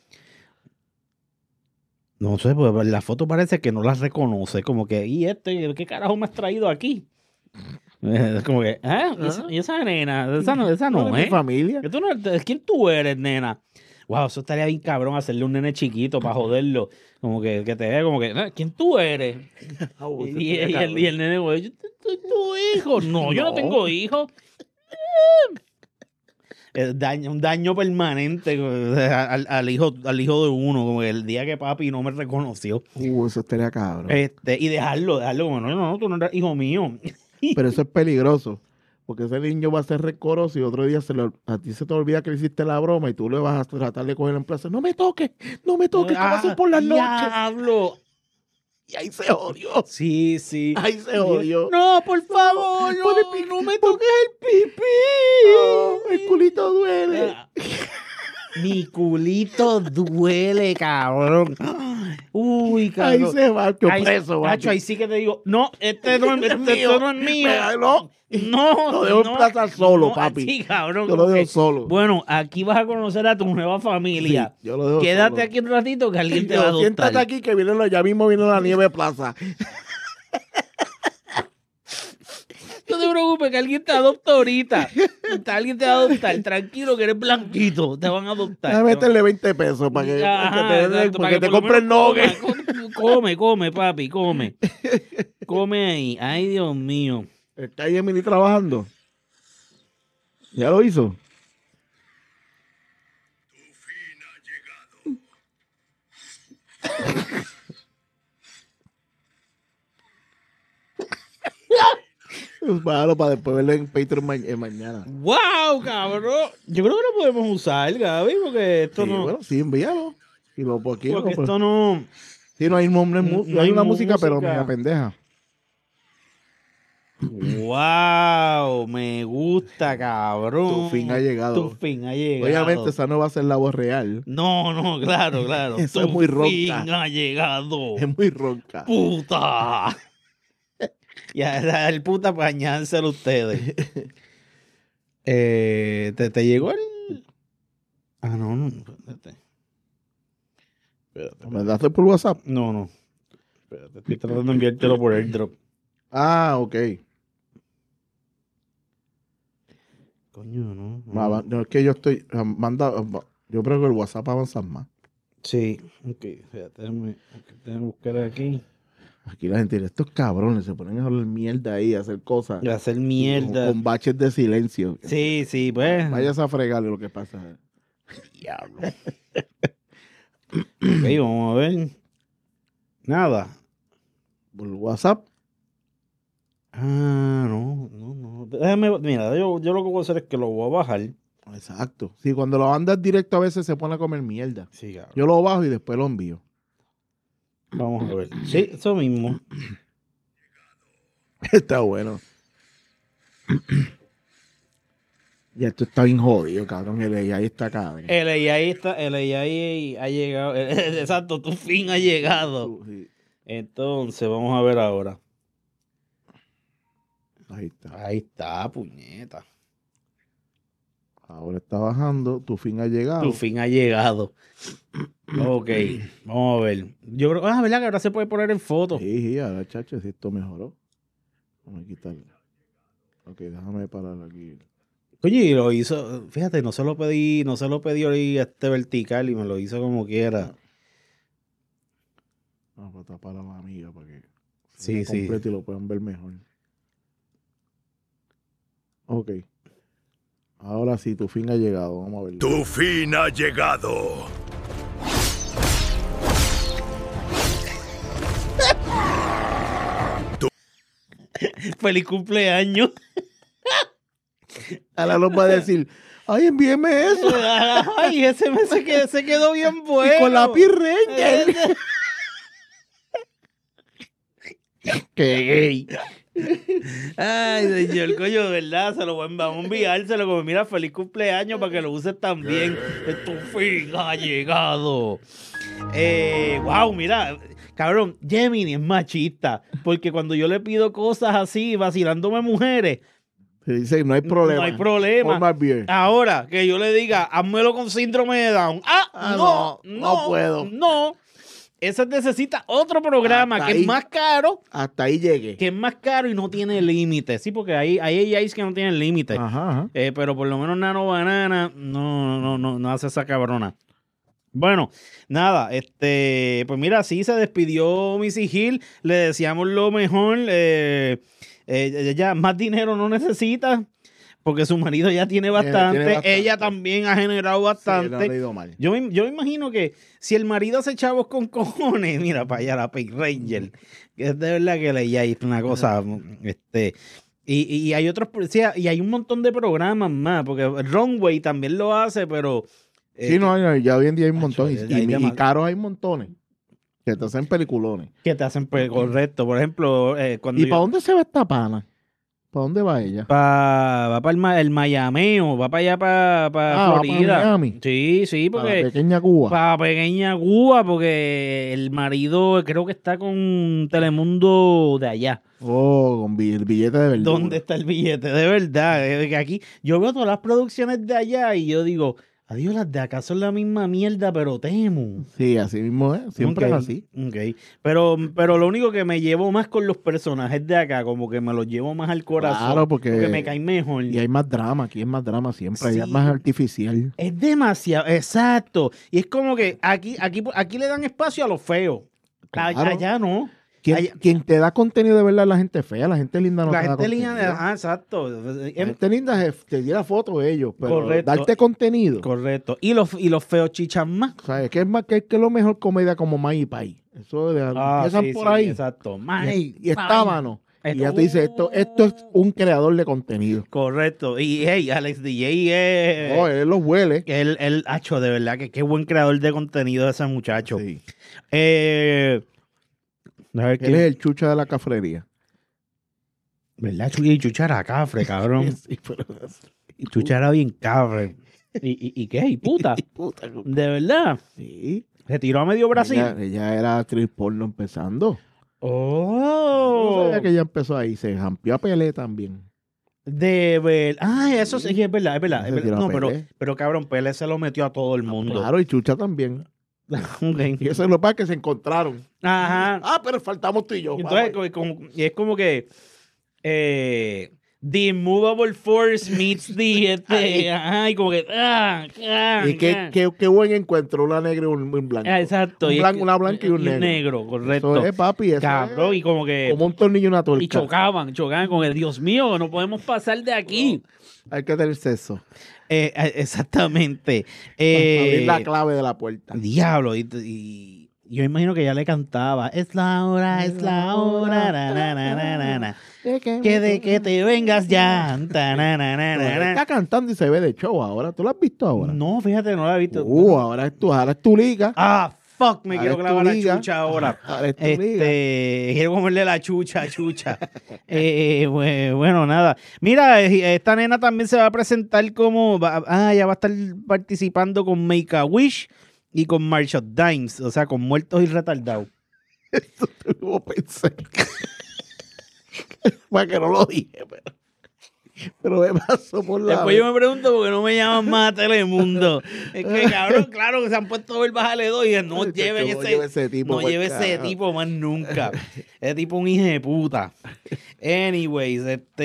No sé, pues la foto parece que no las reconoce. Como que, ¿y qué carajo me has traído aquí? Es como que, ¿y esa nena? Esa no ¿No es mi es. familia? ¿Quién tú eres, nena? Wow, eso estaría bien cabrón hacerle un nene chiquito para joderlo. Como que te vea como que, ¿quién tú eres? Y el nene, güey, yo soy tu hijo. No, yo no tengo hijos. Un daño permanente al hijo de uno, como que el día que papi no me reconoció. Eso estaría cabrón. Y dejarlo como, no, tú no eres hijo mío. Pero eso es peligroso. Porque ese niño va a ser recoroso y otro día a ti se te olvida que le hiciste la broma y tú le vas a tratar de coger en plaza. No me toques, ¿qué vas a hacer por las noches? ¡Diablo! Y ahí se jodió. Sí. Ahí se jodió. No, por favor, no me toques el pipí. El culito duele. Mi culito duele, cabrón. Uy, cabrón. Ahí se va, yo preso. Nacho, ahí sí que te digo, no, este no es mío. No, lo dejo en plaza solo, papi. Sí, cabrón. Yo lo dejo solo. Bueno, aquí vas a conocer a tu nueva familia. Sí, yo lo dejo Quédate solo. aquí un ratito que alguien te va a adoptar. Siéntate aquí que ya mismo viene la nieve plaza. No te preocupes, que alguien te adopta ahorita. Alguien te va a adoptar. Tranquilo, que eres blanquito. Te van a adoptar. Déjame meterle 20 pesos para que, Exacto, para que te por lo compren menos nugget. Come, papi, come. Come ahí. Ay, Dios mío. Está ahí Emily trabajando. ¿Ya lo hizo? Bájalo para después verlo en Patreon mañana. ¡Wow, cabrón! Yo creo que lo podemos usar, Gaby, porque esto Sí, no... bueno, sí, envíalo. Y lo por aquí. porque no, esto no... Sí, no hay, no hay hay una música, pero música. media pendeja. Wow, me gusta, cabrón. Tu fin ha llegado. Tu fin ha llegado. Obviamente esa no va a ser la voz real. No, claro. Eso Tu es muy ronca. fin ha llegado. Es muy ronca. ¡Puta! Ya, el puta para añádselo ustedes. ¿Te llegó el...? Ah, no. Espérate. ¿Me daste por WhatsApp? No. Espérate, estoy tratando de enviártelo por AirDrop. Ah, ok. Coño, no. No, es que yo estoy... yo creo que el WhatsApp avanza más. Sí, ok. Espérate, déjame buscar aquí. Aquí la gente dice, estos cabrones se ponen a hablar mierda ahí, a hacer cosas. Y hacer mierda. Con baches de silencio. Sí, pues. Vayas a fregarle lo que pasa. Diablo. Ok, vamos a ver. Nada. Por WhatsApp. Ah, no. Mira, yo lo que voy a hacer es que lo voy a bajar. Exacto. Sí, cuando lo mandas directo a veces se pone a comer mierda. Sí, cabrón. Yo lo bajo y después lo envío. Vamos a ver. Sí, eso mismo. Está bueno. Ya esto está bien jodido, cabrón. El AI está cabrón. El AI ha llegado. Exacto, tu fin ha llegado. Sí. Entonces, vamos a ver ahora. Ahí está. Ahí está, puñeta. Ahora está bajando. Tu fin ha llegado. Tu fin ha llegado. Ok, vamos a ver. Yo creo, ¿verdad que ahora se puede poner en foto? Sí, ahora, chacho, si esto mejoró. Vamos a quitarlo. Ok, déjame parar aquí. Coño, y lo hizo, fíjate, no se lo pedí hoy vertical y me lo hizo como quiera. Vamos a tapar a la amiga para que Sí, sea completo y lo puedan ver mejor. Ok. Ahora sí, tu fin ha llegado. Vamos a verlo. Tu fin ha llegado. ¡Feliz cumpleaños! Ahora nos va a decir, ay, envíeme eso. Ay, ese mes se quedó bien bueno. Y con la Ranger. ¡Qué gay! Ay, señor, coño, de verdad, vamos a enviárselo como, mira, feliz cumpleaños para que lo uses también. Tu fin ha llegado. Wow, mira, cabrón, Gemini es machista, porque cuando yo le pido cosas así, vacilándome mujeres, Se dice, no hay problema. no hay problema. Pon más bien. Ahora, que yo le diga, házmelo con síndrome de Down. No puedo. No. Ese necesita otro programa Hasta que ahí. es más caro. Hasta ahí llegué. Que es más caro y no tiene límite. Sí, porque hay AIs que no tienen límite. Ajá. Pero por lo menos Nano Banana no hace esa cabrona. Bueno, nada, pues mira, sí se despidió Missy Hill. Le deseamos lo mejor. Ella más dinero no necesita. Porque su marido ya tiene bastante. Ella también ha generado bastante. Sí, no le ha ido mal. Yo me imagino que si el marido hace chavos con cojones, mira para allá la Pink Ranger, que es de verdad que leía ahí una cosa, y hay otros, y hay un montón de programas más, porque Runway también lo hace, pero... Sí, ya hoy en día hay un montón. ya hay Y caros hay montones. Que te hacen peliculones. Que te hacen correcto. Por ejemplo, cuando ¿Y para dónde se va esta pana? ¿Para dónde va ella? va para el Miameo, va para allá para Florida. ¿Va para Miami? Sí, Para porque... la pequeña Cuba. Para pequeña Cuba, porque el marido creo que está con Telemundo de allá. Oh, con el billete de verdad. ¿Dónde está el billete? De verdad. Que aquí yo veo todas las producciones de allá y yo digo, adiós, las de acá son la misma mierda, pero temo. Sí, así mismo es. Siempre Ok, es así. ok. Pero lo único que me llevo más con los personajes de acá, como que me los llevo más al corazón. Claro, porque me caen mejor. Y hay más drama. Aquí es más drama siempre. Sí. Allá es más artificial. Es demasiado, exacto. Y es como que aquí le dan espacio a los feos. Claro. Allá no. Quien te da contenido de verdad es la gente fea. La gente linda no La te da gente contenido. linda, ajá, exacto. La gente linda te tira fotos de ellos. Pero Correcto. darte contenido. Correcto. Y los feos chichan más. ¿Sabes? ¿Qué es más que lo mejor comedia como Maggie Pie? Eso empiezan por ahí. Exacto. Y estábano. Y ya te dice, esto es un creador de contenido. Correcto. Y hey, Alex DJ Oh, él los huele. él hacho, de verdad, que qué buen creador de contenido de ese muchacho. Sí. A ver Él es el chucha de la cafrería. ¿Verdad? Y Chucha era cafre, cabrón. Sí, pero... Chucha era bien cafre. ¿Y qué? ¿Y puta? Puta. ¿De verdad? Sí. Se tiró a medio Brasil. Ella era actriz porno empezando. Oh. No sabía que ella empezó ahí. Se jampió a Pelé también. De ver. Ah, eso sí es verdad, es verdad. Se tiró a No, Pelé. pero cabrón, Pelé se lo metió a todo el mundo. Claro, y Chucha también. Ok. Y eso es lo más que se encontraron. Ajá. Ah, pero faltamos tú y yo. Entonces, y es como que The Immovable Force meets the ajá, y como que Y qué buen encuentro, una negra y un blanco. exacto. Un blanco, una blanca y un negro. Correcto. Eso es, papi. Eso Cabrón, es y como que como un tornillo y una tuerca. y chocaban con el Dios mío, no podemos pasar de aquí. Hay que tener sexo. Exactamente. Abrir la clave de la puerta. Diablo, y yo imagino que ella le cantaba, es la hora, na, na, na, na, na. Que de que te vengas ya. Ta, na, na, na, na, na. Está cantando y se ve de show ahora. ¿Tú lo has visto ahora? No, fíjate, no la he visto. Ahora es tu liga. Ah, fuck, me Ahora quiero es tu clavar la liga. chucha ahora. Ahora es tu liga. Quiero comerle la chucha. Bueno, nada. Mira, esta nena también se va a presentar como, ella va a estar participando con Make-A-Wish y con March of Dimes, o sea, con muertos y retardados. Eso te lo pensé. Para que no lo dije, pero me pasó por la Después yo me pregunto por qué no me llaman más a Telemundo. Es que, cabrón, claro que se han puesto a ver Bájale 2 y dije, no lleven ese tipo. No lleve ese tipo más nunca. Ese tipo es un hijo de puta. Anyways,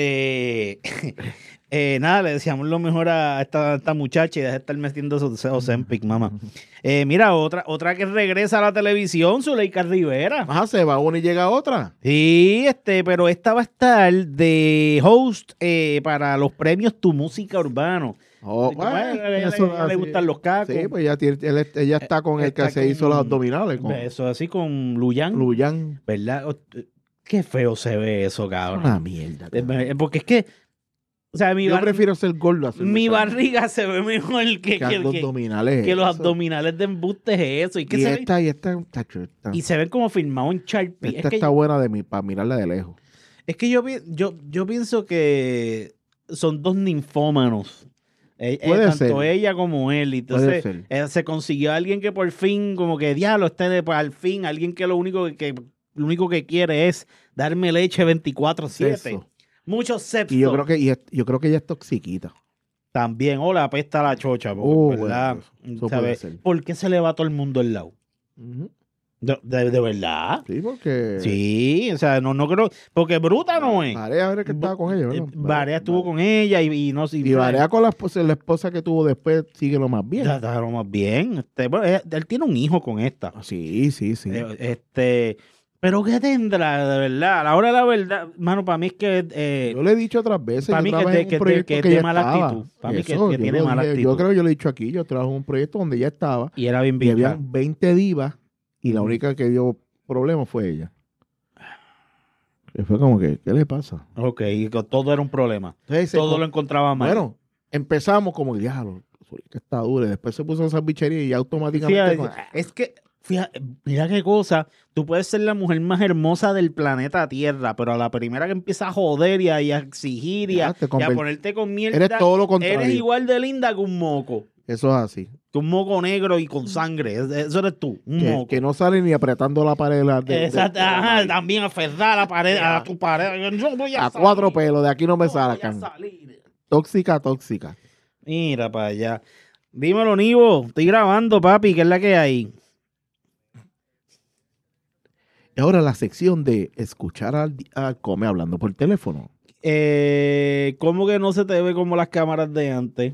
nada, le deseamos lo mejor a esta muchacha y deja de estar metiendo esos Ozempic, mamá. Mira, otra que regresa a la televisión, Zuleika Rivera. Ajá, se va una y llega otra. Sí, pero esta va a estar de host para los premios Tu Música Urbano. Eso le gustan los cacos. Sí, pues ella está con el que se hizo los abdominales. Eso así con Luyan. Luyan. ¿Verdad? Qué feo se ve eso, cabrón. Una mierda. Porque es que, o sea, yo prefiero ser gordo. Mi barriga se ve mejor que los abdominales. Que los abdominales de embuste es eso. Y y se ven como filmados en Sharpie. Esta está buena para mirarla de lejos. Es que yo pienso que son dos ninfómanos. Tanto ella como él. Y entonces se consiguió a alguien que por fin, como que diablo, al fin, alguien que lo único que quiere es darme leche 24/7. Muchos sexo. Y yo creo que ella es toxiquita. También, o la apesta a la chocha, porque, ¿verdad? Eso puede ser. ¿Por qué se le va a todo el mundo al lado? ¿De verdad? Sí, porque... Sí, o sea, no creo... Porque bruta no es. Varea que estaba con ella, ¿verdad? Varea estuvo con ella y no... Y Varea con la esposa que tuvo después sigue lo más bien. Está lo más bien. Bueno, él tiene un hijo con esta. Sí. Pero ¿qué tendrá, de verdad? A la hora de la verdad, mano, para mí es que... yo le he dicho otras veces. Para mí que es de mala actitud. Para mí que tiene mala actitud. Yo creo que yo le he dicho aquí, yo trabajo en un proyecto donde ella estaba. Y era bien y habían 20 divas y la única que dio problema fue ella. Que fue como que, ¿qué le pasa? Ok, todo era un problema. Entonces, todo lo encontraba mal. Bueno, empezamos como, diablo, que está duro. Y después se puso esas bicherías y automáticamente... Es que... Fíjate, mira qué cosa, tú puedes ser la mujer más hermosa del planeta Tierra, pero a la primera que empieza a joder y a exigir y a ponerte con mierda, eres todo lo contrario. Eres igual de linda que un moco. Eso es así. Que un moco negro y con sangre, eso eres tú, un moco. Que no sale ni apretando la pared. Exacto, también aferrar a la pared, a tu pared. Yo voy a salir. 4 pelos, de aquí no me sacan. Tóxica. Mira para allá. Dímelo, Nivo, estoy grabando, papi, ¿qué es la que hay? Y ahora la sección de escuchar al Come hablando por teléfono. ¿Cómo que no se te ve como las cámaras de antes?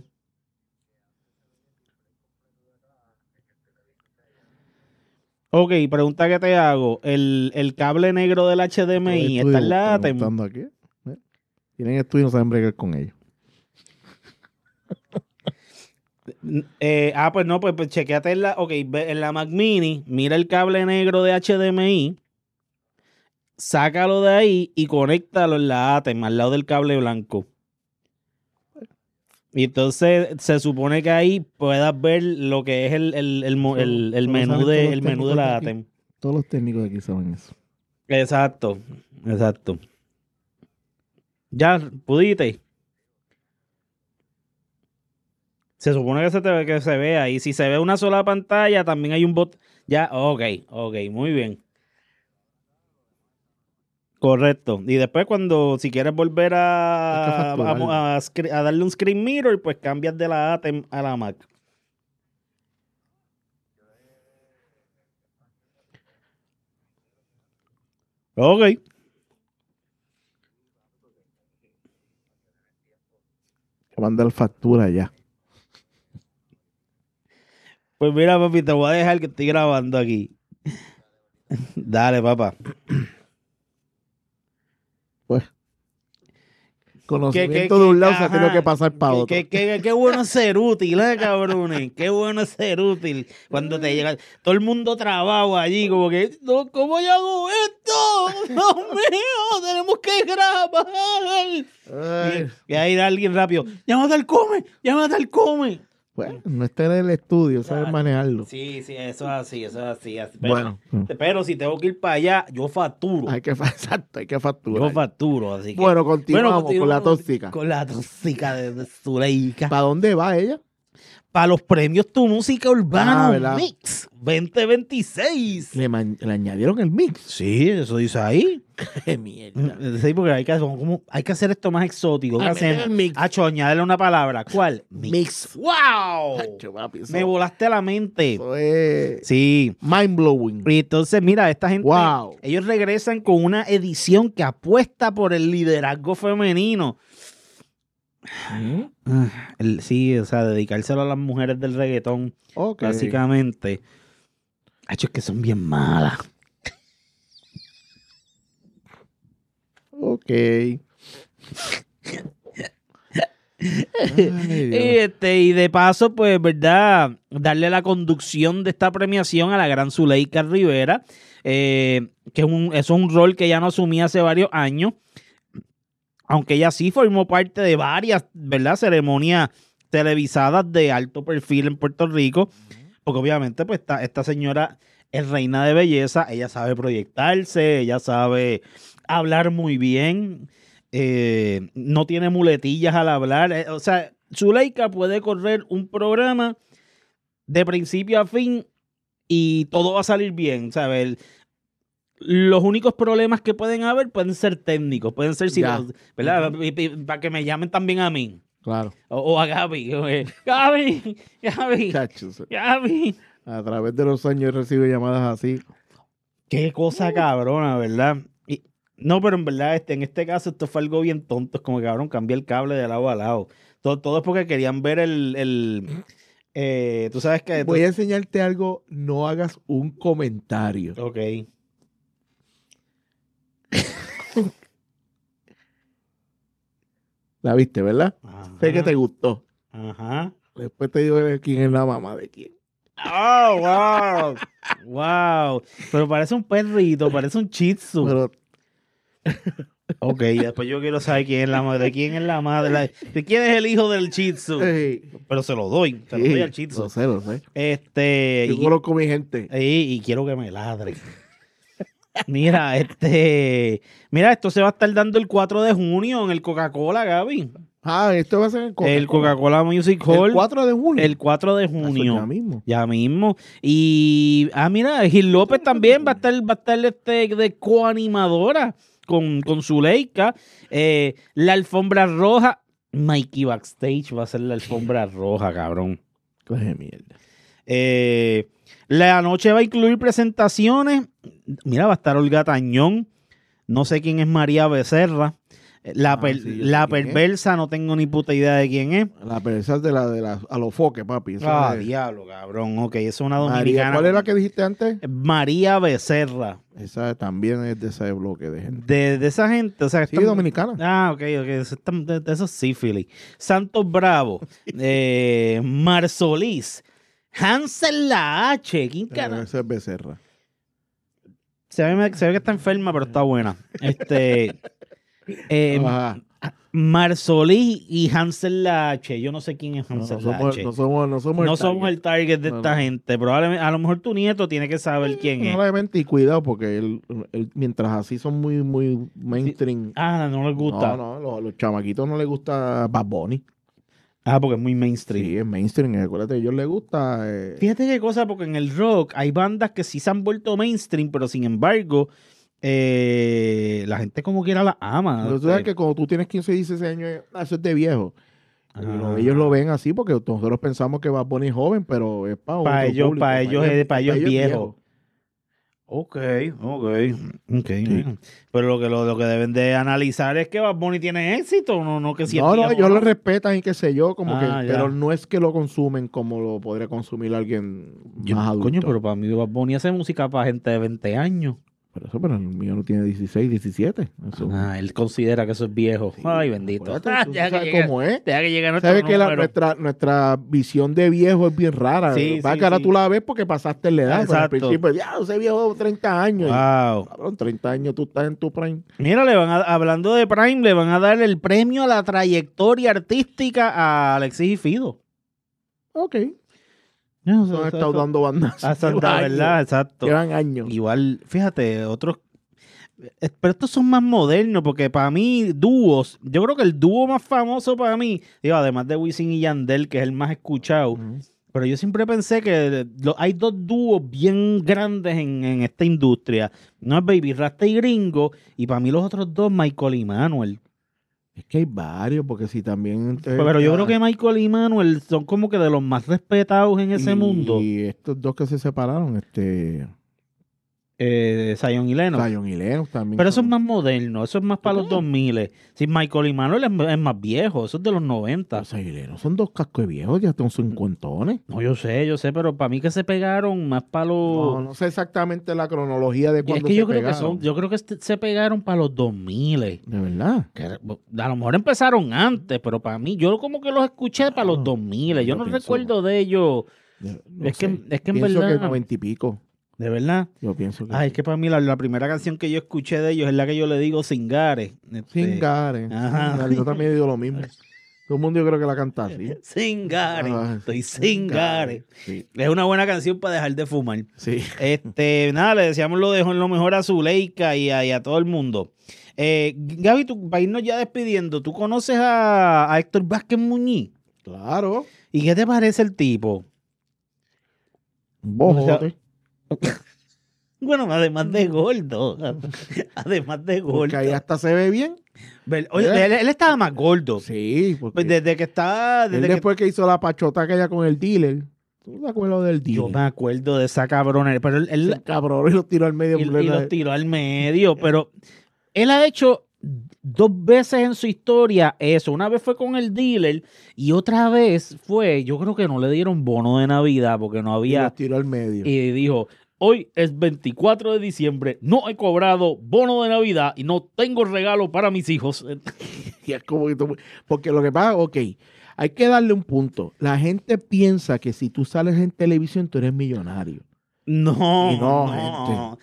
Ok, pregunta que te hago. El cable negro del HDMI está en la ATEM. Tienen estudio y no saben bregar con ellos. Pues no, pues chequeate en la Mac Mini, mira el cable negro de HDMI, sácalo de ahí y conéctalo en la ATEM, al lado del cable blanco. Y entonces se supone que ahí puedas ver lo que es el menú de la ATEM. Todos los técnicos de aquí saben eso. Exacto. Ya, pudiste. Se supone que se ve ahí. Si se ve una sola pantalla, también hay un bot. Ya, ok, muy bien. Correcto. Y después si quieres volver a darle un screen mirror, pues cambias de la ATEM a la Mac. Ok. Que mandar factura ya. Pues mira, papi, te voy a dejar que estoy grabando aquí. Dale, papá. Pues. Conocimiento de un lado se ha tenido que pasar para otro. Qué bueno ser útil, cabrones. Qué bueno ser útil. Cuando te llega todo el mundo trabajo allí, como que, no, ¿cómo yo hago esto? Dios mío, tenemos que grabar. Y ahí da alguien rápido. Llámate al come. Bueno, no está en el estudio, sabes manejarlo. Sí, eso es así. Bueno. Pero si tengo que ir para allá, yo facturo. Exacto, hay que facturar. Yo facturo, así que. Bueno, continuamos con la tóxica. Con la tóxica de Zuleika. ¿Para dónde va ella? Para los premios Tu Música Urbana ¿verdad? Mix 2026. Le añadieron el mix. Sí, eso dice ahí. ¡Qué mierda! Sí, porque hay que hacer esto más exótico. ¿Qué hacemos? Hacho, añadirle una palabra. ¿Cuál? Mix. ¡Wow! Hacho, papi, Me volaste la mente. Eso es Sí. mind blowing. Y entonces, mira, esta gente, Wow. ellos regresan con una edición que apuesta por el liderazgo femenino. Sí, o sea, dedicárselo a las mujeres del reggaetón, Okay. básicamente. Hacho, es que son bien malas. Ok. Y de paso, pues, ¿verdad? Darle la conducción de esta premiación a la gran Zuleika Rivera, que eso es un rol que ella no asumía hace varios años, aunque ella sí formó parte de varias, ¿verdad?, ceremonias televisadas de alto perfil en Puerto Rico, porque obviamente pues esta señora es reina de belleza, ella sabe proyectarse, ella sabe hablar muy bien, no tiene muletillas al hablar, o sea, Zuleika puede correr un programa de principio a fin y todo va a salir bien, ¿sabes? Los únicos problemas que pueden haber pueden ser técnicos, pueden ser, ¿verdad? Para que me llamen también a mí. Claro. O a Gaby. Gaby. Chachos. Gaby. A través de los años recibe llamadas así. Qué cosa cabrona, ¿verdad? No, pero en verdad, en este caso, esto fue algo bien tonto. Es como que, cabrón, cambié el cable de lado a lado. Todo es porque querían ver tú sabes que... Voy a enseñarte algo, no hagas un comentario. Ok. La viste, ¿verdad? Ajá. Sé que te gustó. Ajá. Después te digo quién es la mamá de quién. ¡Oh, wow! ¡Wow! Pero parece un perrito, parece un shih tzu. Pero Ok, después yo quiero saber quién es la madre. ¿De quién es la madre? ¿De quién es el hijo del shih tzu? Pero se lo doy al shih tzu. Lo sé. Yo Y conozco a mi gente. y quiero que me ladre. Mira, esto se va a estar dando el 4 de junio en el Coca-Cola, Gaby. Esto va a ser en Coca-Cola. El Coca-Cola Music Hall. El 4 de junio. El 4 de junio. Ya mismo. Ya mismo. Y, mira, Gil López también va a estar de coanimadora con Zuleika. La alfombra roja. Mikey Backstage va a ser la alfombra roja, cabrón. Coge mierda. La noche va a incluir presentaciones. Mira, va a estar Olga Tañón. No sé quién es María Becerra. La perversa, no tengo ni puta idea de quién es. La perversa es de la Alofoque, papi. Diablo, cabrón. Ok, es una María, dominicana. ¿cuál es la que dijiste antes? María Becerra. Esa también es de ese bloque de gente. De esa gente, o sea, Sí, dominicana. Ok. Eso es sífilis. Santos Bravo. Mar Solís. Hansel La H. ¿Quién carajo? Esa es Becerra. Se ve que está enferma, pero está buena. Marsolí y Hansel Lache. Yo no sé quién es Hansel Lache. No somos el target de esta gente. Probablemente, a lo mejor tu nieto tiene que saber quién es. Probablemente, y cuidado, porque él, mientras así son muy, muy mainstream. No les gusta. No, los chamaquitos no les gusta Bad Bunny. Porque es muy mainstream. Sí, es mainstream. Acuérdate, a ellos les gusta. Fíjate qué cosa, porque en el rock hay bandas que sí se han vuelto mainstream, pero sin embargo, la gente como quiera la ama. Pero tú sabes que cuando tú tienes 15 y 16 años, eso es de viejo. Ellos lo ven así porque nosotros pensamos que Bad Bunny es joven, pero es para ellos, público. para ellos es viejo. Ok. Sí. Pero lo que deben de analizar es que Bad Bunny tiene éxito, no que si es No, viejo, ellos lo respetan y qué sé yo, Ya. pero no es que lo consumen como lo podría consumir alguien más adulto. Coño, pero para mí Bad Bunny hace música para gente de 20 años. Pero el mío no tiene 16, 17. Eso. Él considera que eso es viejo. Sí. Ay, bendito. Acuérdate, tú sabes cómo es. Deja que llegue nuestro Sabes que número. nuestra visión de viejo es bien rara. Sí, Va sí, que ahora sí. tú la ves porque pasaste la edad. Pero al Exacto. principio, ya, ese viejo 30 años. Wow. Cabrón, 30 años tú estás en tu prime. Mira, hablando de Prime, le van a dar el premio a la trayectoria artística a Alexis y Fido. Ok. No, No han estado dando bandas. ¿verdad? Exacto. Llevan años. Igual, fíjate, otros. Pero estos son más modernos, porque para mí, dúos, yo creo que el dúo más famoso para mí, digo, además de Wisin y Yandel, que es el más escuchado, pero yo siempre pensé que hay dos dúos bien grandes en esta industria. No es Baby Rasta y Gringo, y para mí los otros dos, Michael y Manuel. Es que hay varios, porque si también... Pero yo creo que Michael y Manuel son como que de los más respetados en ese mundo. Y estos dos que se separaron, Zion y Lennox. Zion y Lennox también. Pero eso es más moderno, eso es más para los 2000. Si Michael y Manuel es más viejo, eso es de los 90. Zion y Lennox son dos cascos de viejos, ya son 50. No, yo sé, pero para mí que se pegaron más para los... No sé exactamente la cronología de es cuándo que se yo creo pegaron. yo creo que se pegaron para los 2000. De verdad. Que a lo mejor empezaron antes, pero para mí, yo como que los escuché para los 2000. Yo no pienso- recuerdo de ellos. No Es que en pienso verdad- que 90 y pico. ¿De verdad? Yo pienso que... Ay, es que para mí la primera canción que yo escuché de ellos es la que yo le digo Singare. Singare. Ajá. Yo también digo lo mismo. Todo el mundo yo creo que la canta así. Singare. Ah, Estoy Singare. Sí. Es una buena canción para dejar de fumar. Sí. Nada, le deseamos lo mejor a Zuleika y a todo el mundo. Gaby, para irnos ya despidiendo, ¿tú conoces a Héctor Vázquez Muñiz? Claro. ¿Y qué te parece el tipo? Bojote. Bueno, además de gordo. Además de gordo. Porque ahí hasta se ve bien. Oye, él estaba más gordo. Sí. Porque Pues desde que estaba... él después que hizo la pachota aquella con el dealer. ¿Tú te acuerdas del dealer? Yo me acuerdo de esa cabrona. Pero él Ese cabrón y lo tiró al medio. y los tiró al medio. Pero él ha hecho 2 veces en su historia eso. Una vez fue con el dealer y otra vez fue, yo creo que no le dieron bono de Navidad porque no Y había... lo tiró al medio. Y dijo, hoy es 24 de diciembre, no he cobrado bono de Navidad y no tengo regalo para mis hijos. Y es como que porque lo que pasa, ok, hay que darle un punto. La gente piensa que si tú sales en televisión, tú eres millonario. No, Y no, gente.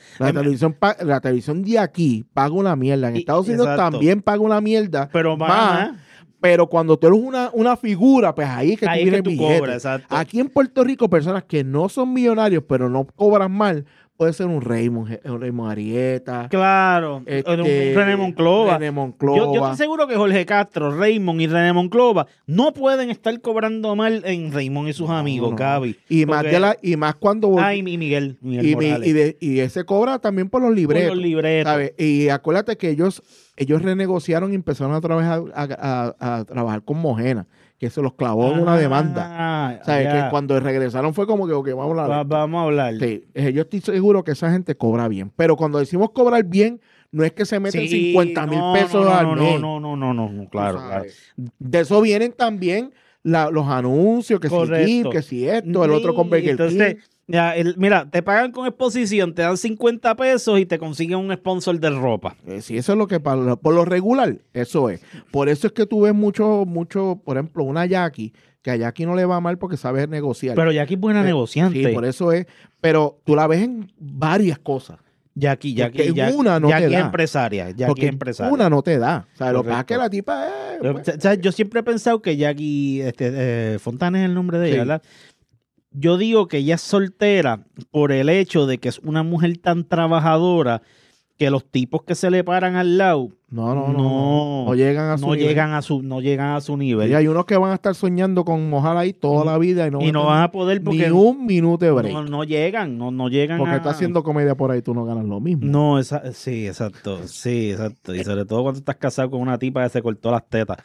La televisión de aquí paga una mierda. En Estados Unidos exacto. también paga una mierda. Pero más. más. Pero cuando tú eres una figura, pues ahí es que Ahí tú es que tienes tú billete. cobras, exacto. Aquí en Puerto Rico, personas que no son millonarios, pero no cobran mal, puede ser un Raymond Arieta. Claro, un René Monclova. René Monclova. Yo estoy seguro que Jorge Castro, Raymond y René Monclova no pueden estar cobrando mal en Raymond y sus amigos, no. Gaby. Y más, Porque- y más cuando... Ay, y Miguel Morales. y ese cobra también por los libretos. Por los libretos. ¿sabes? Y acuérdate que ellos renegociaron y empezaron a trabajar a trabajar con Mojena, que se los clavó en una demanda. ¿Sabes? ya. Que cuando regresaron fue como que, ok, vamos a hablar. Vamos a hablar. Sí, yo estoy seguro que esa gente cobra bien. Pero cuando decimos cobrar bien, no es que se meten 50,000 pesos al mes. No, claro, claro. ¿Sabes? De eso vienen también los anuncios, que Correcto. si Kip, que si esto, el otro con Burger Entonces, King. ya, mira, te pagan con exposición, te dan 50 pesos y te consiguen un sponsor de ropa. Sí, eso es lo que por lo regular, eso es. Por eso es que tú ves mucho, por ejemplo, una Jackie, que a Jackie no le va mal porque sabe negociar. Pero Jackie es buena negociante. Sí, por eso es. Pero tú la ves en varias cosas. Jackie una no te es da. empresaria. Jackie Porque es empresaria. una no te da. O sea, lo que pasa es que Correcto. la tipa es... pues, O sea, yo siempre he pensado que Jackie Fontana es el nombre de ella, Sí. ¿verdad? Yo digo que ella es soltera por el hecho de que es una mujer tan trabajadora que los tipos que se le paran al lado no llegan a su no nivel. llegan a su nivel. Y hay unos que van a estar soñando con mojar ahí toda la vida y no van a poder porque ni un minuto de break. no llegan Porque a... estás haciendo comedia por ahí, tú no ganas lo mismo. No, sí, exacto. Y sobre todo cuando estás casado con una tipa que se cortó las tetas.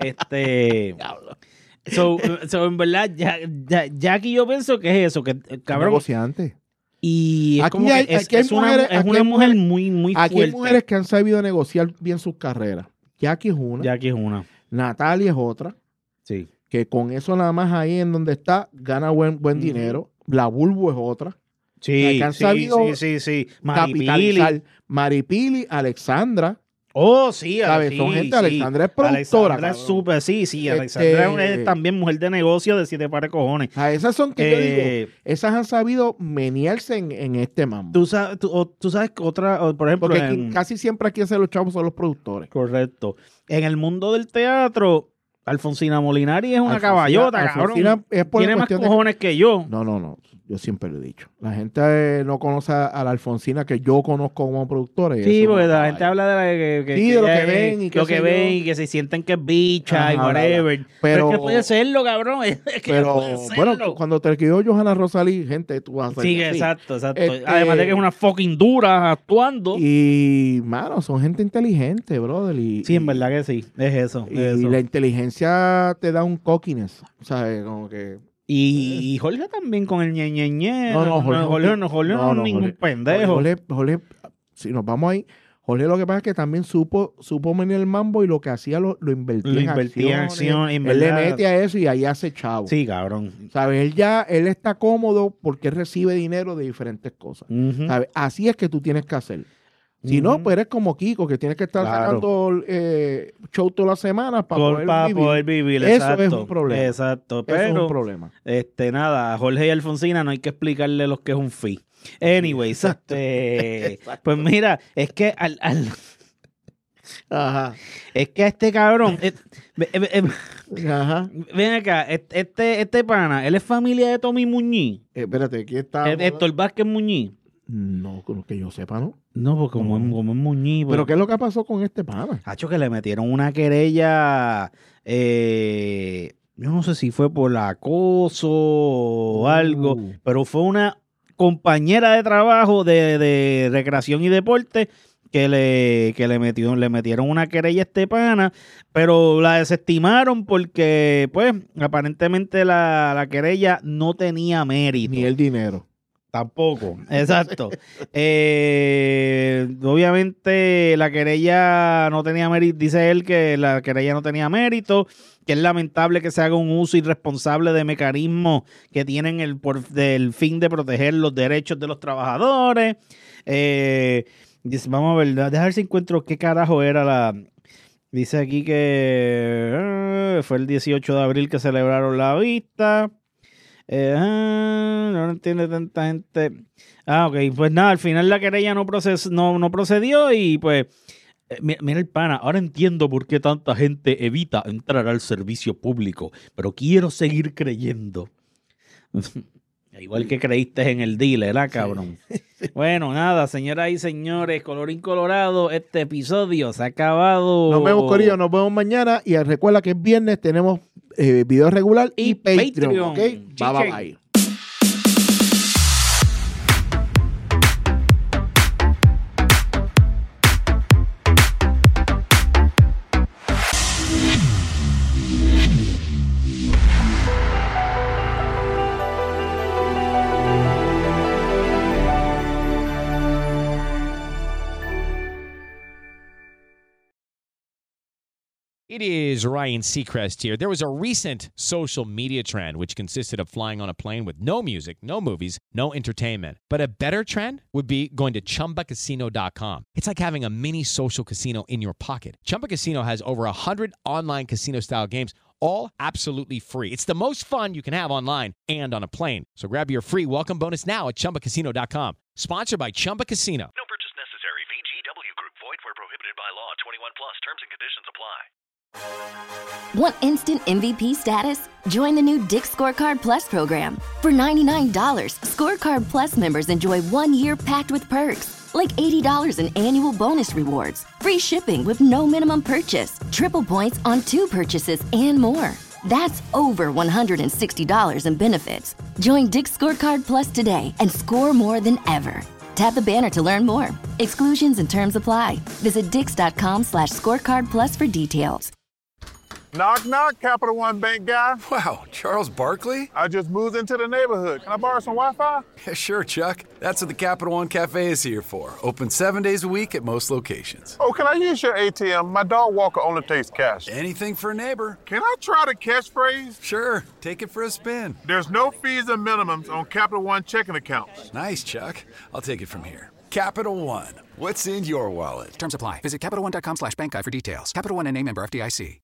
So, en verdad, Jackie yo pienso que es eso, que cabrón. Negociante. Y es Aquí como hay- que aquí hay mujeres- es aquí una hay mujer mujeres- muy, muy Aquí fuerte. hay mujeres que han sabido negociar bien sus carreras. Jackie es una. Jackie es una. Natalia es otra. Sí. Que con eso nada más ahí en donde está, gana buen dinero. La Bulbo es otra. Sí, que han sabido sí. Capitalizar. Maripili, Alexandra. Oh, sí, ¿Sabes? Son gente, Alexandra es productora. Alexandra es cabrón. súper, sí. Alexandra es también mujer de negocio de 7 pares de cojones. A esas son que yo Eh, digo, esas han sabido menearse en este mambo. Tú sabes que otra, por ejemplo, Porque casi siempre aquí hacen los chavos son los productores. correcto. En el mundo del teatro, Alfonsina Molinari es una Alfonsina- caballota, Alfonsina cabrón. es por Tiene más cuestión de- cojones que yo. No. Yo siempre lo he dicho. La gente no conoce a la Alfonsina que yo conozco como productora. y Sí, eso porque no la va gente ahí. habla de la Sí, de lo que ven y qué lo sé que yo. ven y que se sienten que es bicha y Ajá, whatever. Pero es que puede serlo, cabrón. Es que Pero puede bueno, serlo. cuando te escribió Johanna Rosalí, gente, tú vas a ser Sí, así. exacto. Este- Además de que es una fucking dura actuando. Y, mano, son gente inteligente, brother. Sí, en verdad que sí. Es eso. Y es eso. la inteligencia te da un cockiness. O sea, como que... Y Jorge también con el ñe. No, Jorge no es ningún pendejo. Jorge, si nos vamos ahí, Jorge lo que pasa es que también supo venir el mambo y lo que hacía lo invertía, Lo en invertía en acciones. acción, en Él le verdad. mete a eso y ahí hace chavo. Sí, cabrón. ¿Sabes? Él está cómodo porque él recibe dinero de diferentes cosas. Ujú. ¿Sabes? Así es que tú tienes que hacer. Si no, Ujú. pues eres como Kiko, que tienes que estar Claro. sacando show todas las semanas para Poder vivir, Eso exacto. es un problema. Exacto. Eso es un Pero, problema. nada, a Jorge y Alfonsina no hay que explicarle lo que es un fee. Anyways, pues mira, es que Ajá. es que a este cabrón, Ajá. ven acá, este pana, él es familia de Tommy Muñiz, Espérate, aquí está. Héctor Vázquez Muñiz. No, que yo sepa, ¿no? No, porque como es Muñiz. ¿Pero qué es lo que pasó con este pana? Hacho, que le metieron una querella, yo no sé si fue por acoso o algo, pero fue una compañera de trabajo de recreación y deporte que le metieron una querella a este pana, pero la desestimaron porque, pues, aparentemente la querella no tenía mérito. Ni el dinero. Tampoco, exacto. Obviamente la querella no tenía mérito, dice él que la querella no tenía mérito, que es lamentable que se haga un uso irresponsable de mecanismos que tienen el fin de proteger los derechos de los trabajadores. Dice, vamos a ver, déjame ver si encuentro qué carajo era Dice aquí que fue el 18 de abril que celebraron la vista. No entiende tanta gente. Ok, pues nada, al final la querella no procedió y pues mira el pana, ahora entiendo por qué tanta gente evita entrar al servicio público, pero quiero seguir creyendo. Igual que creíste en el dealer, ¿verdad, cabrón? Bueno, nada, señoras y señores, colorín colorado, este episodio se ha acabado. Nos vemos, corillo, nos vemos mañana. Y recuerda que es viernes, tenemos video regular y Patreon. ¿Ok? Bye. It is Ryan Seacrest here. There was a recent social media trend which consisted of flying on a plane with no music, no movies, no entertainment. But a better trend would be going to ChumbaCasino.com. It's like having a mini social casino in your pocket. Chumba Casino has over 100 online casino-style games, all absolutely free. It's the most fun you can have online and on a plane. So grab your free welcome bonus now at ChumbaCasino.com. Sponsored by Chumba Casino. No purchase Want instant MVP status? Join the new Dick's Scorecard Plus program. For $99, Scorecard Plus members enjoy 1 year packed with perks, like $80 in annual bonus rewards, free shipping with no minimum purchase, triple points on 2 purchases, and more. That's over $160 in benefits. Join Dick's Scorecard Plus today and score more than ever. Tap the banner to learn more. Exclusions and terms apply. Visit dix.com/scorecard plus for details. Knock, knock, Capital One Bank guy. Wow, Charles Barkley? I just moved into the neighborhood. Can I borrow some Wi-Fi? Yeah, sure, Chuck. That's what the Capital One Cafe is here for. Open 7 days a week at most locations. Oh, can I use your ATM? My dog walker only takes cash. Anything for a neighbor. Can I try the catchphrase? Sure, take it for a spin. There's no fees and minimums on Capital One checking accounts. Nice, Chuck. I'll take it from here. Capital One. What's in your wallet? Terms apply. Visit CapitalOne.com/bankguide for details. Capital One and a member FDIC.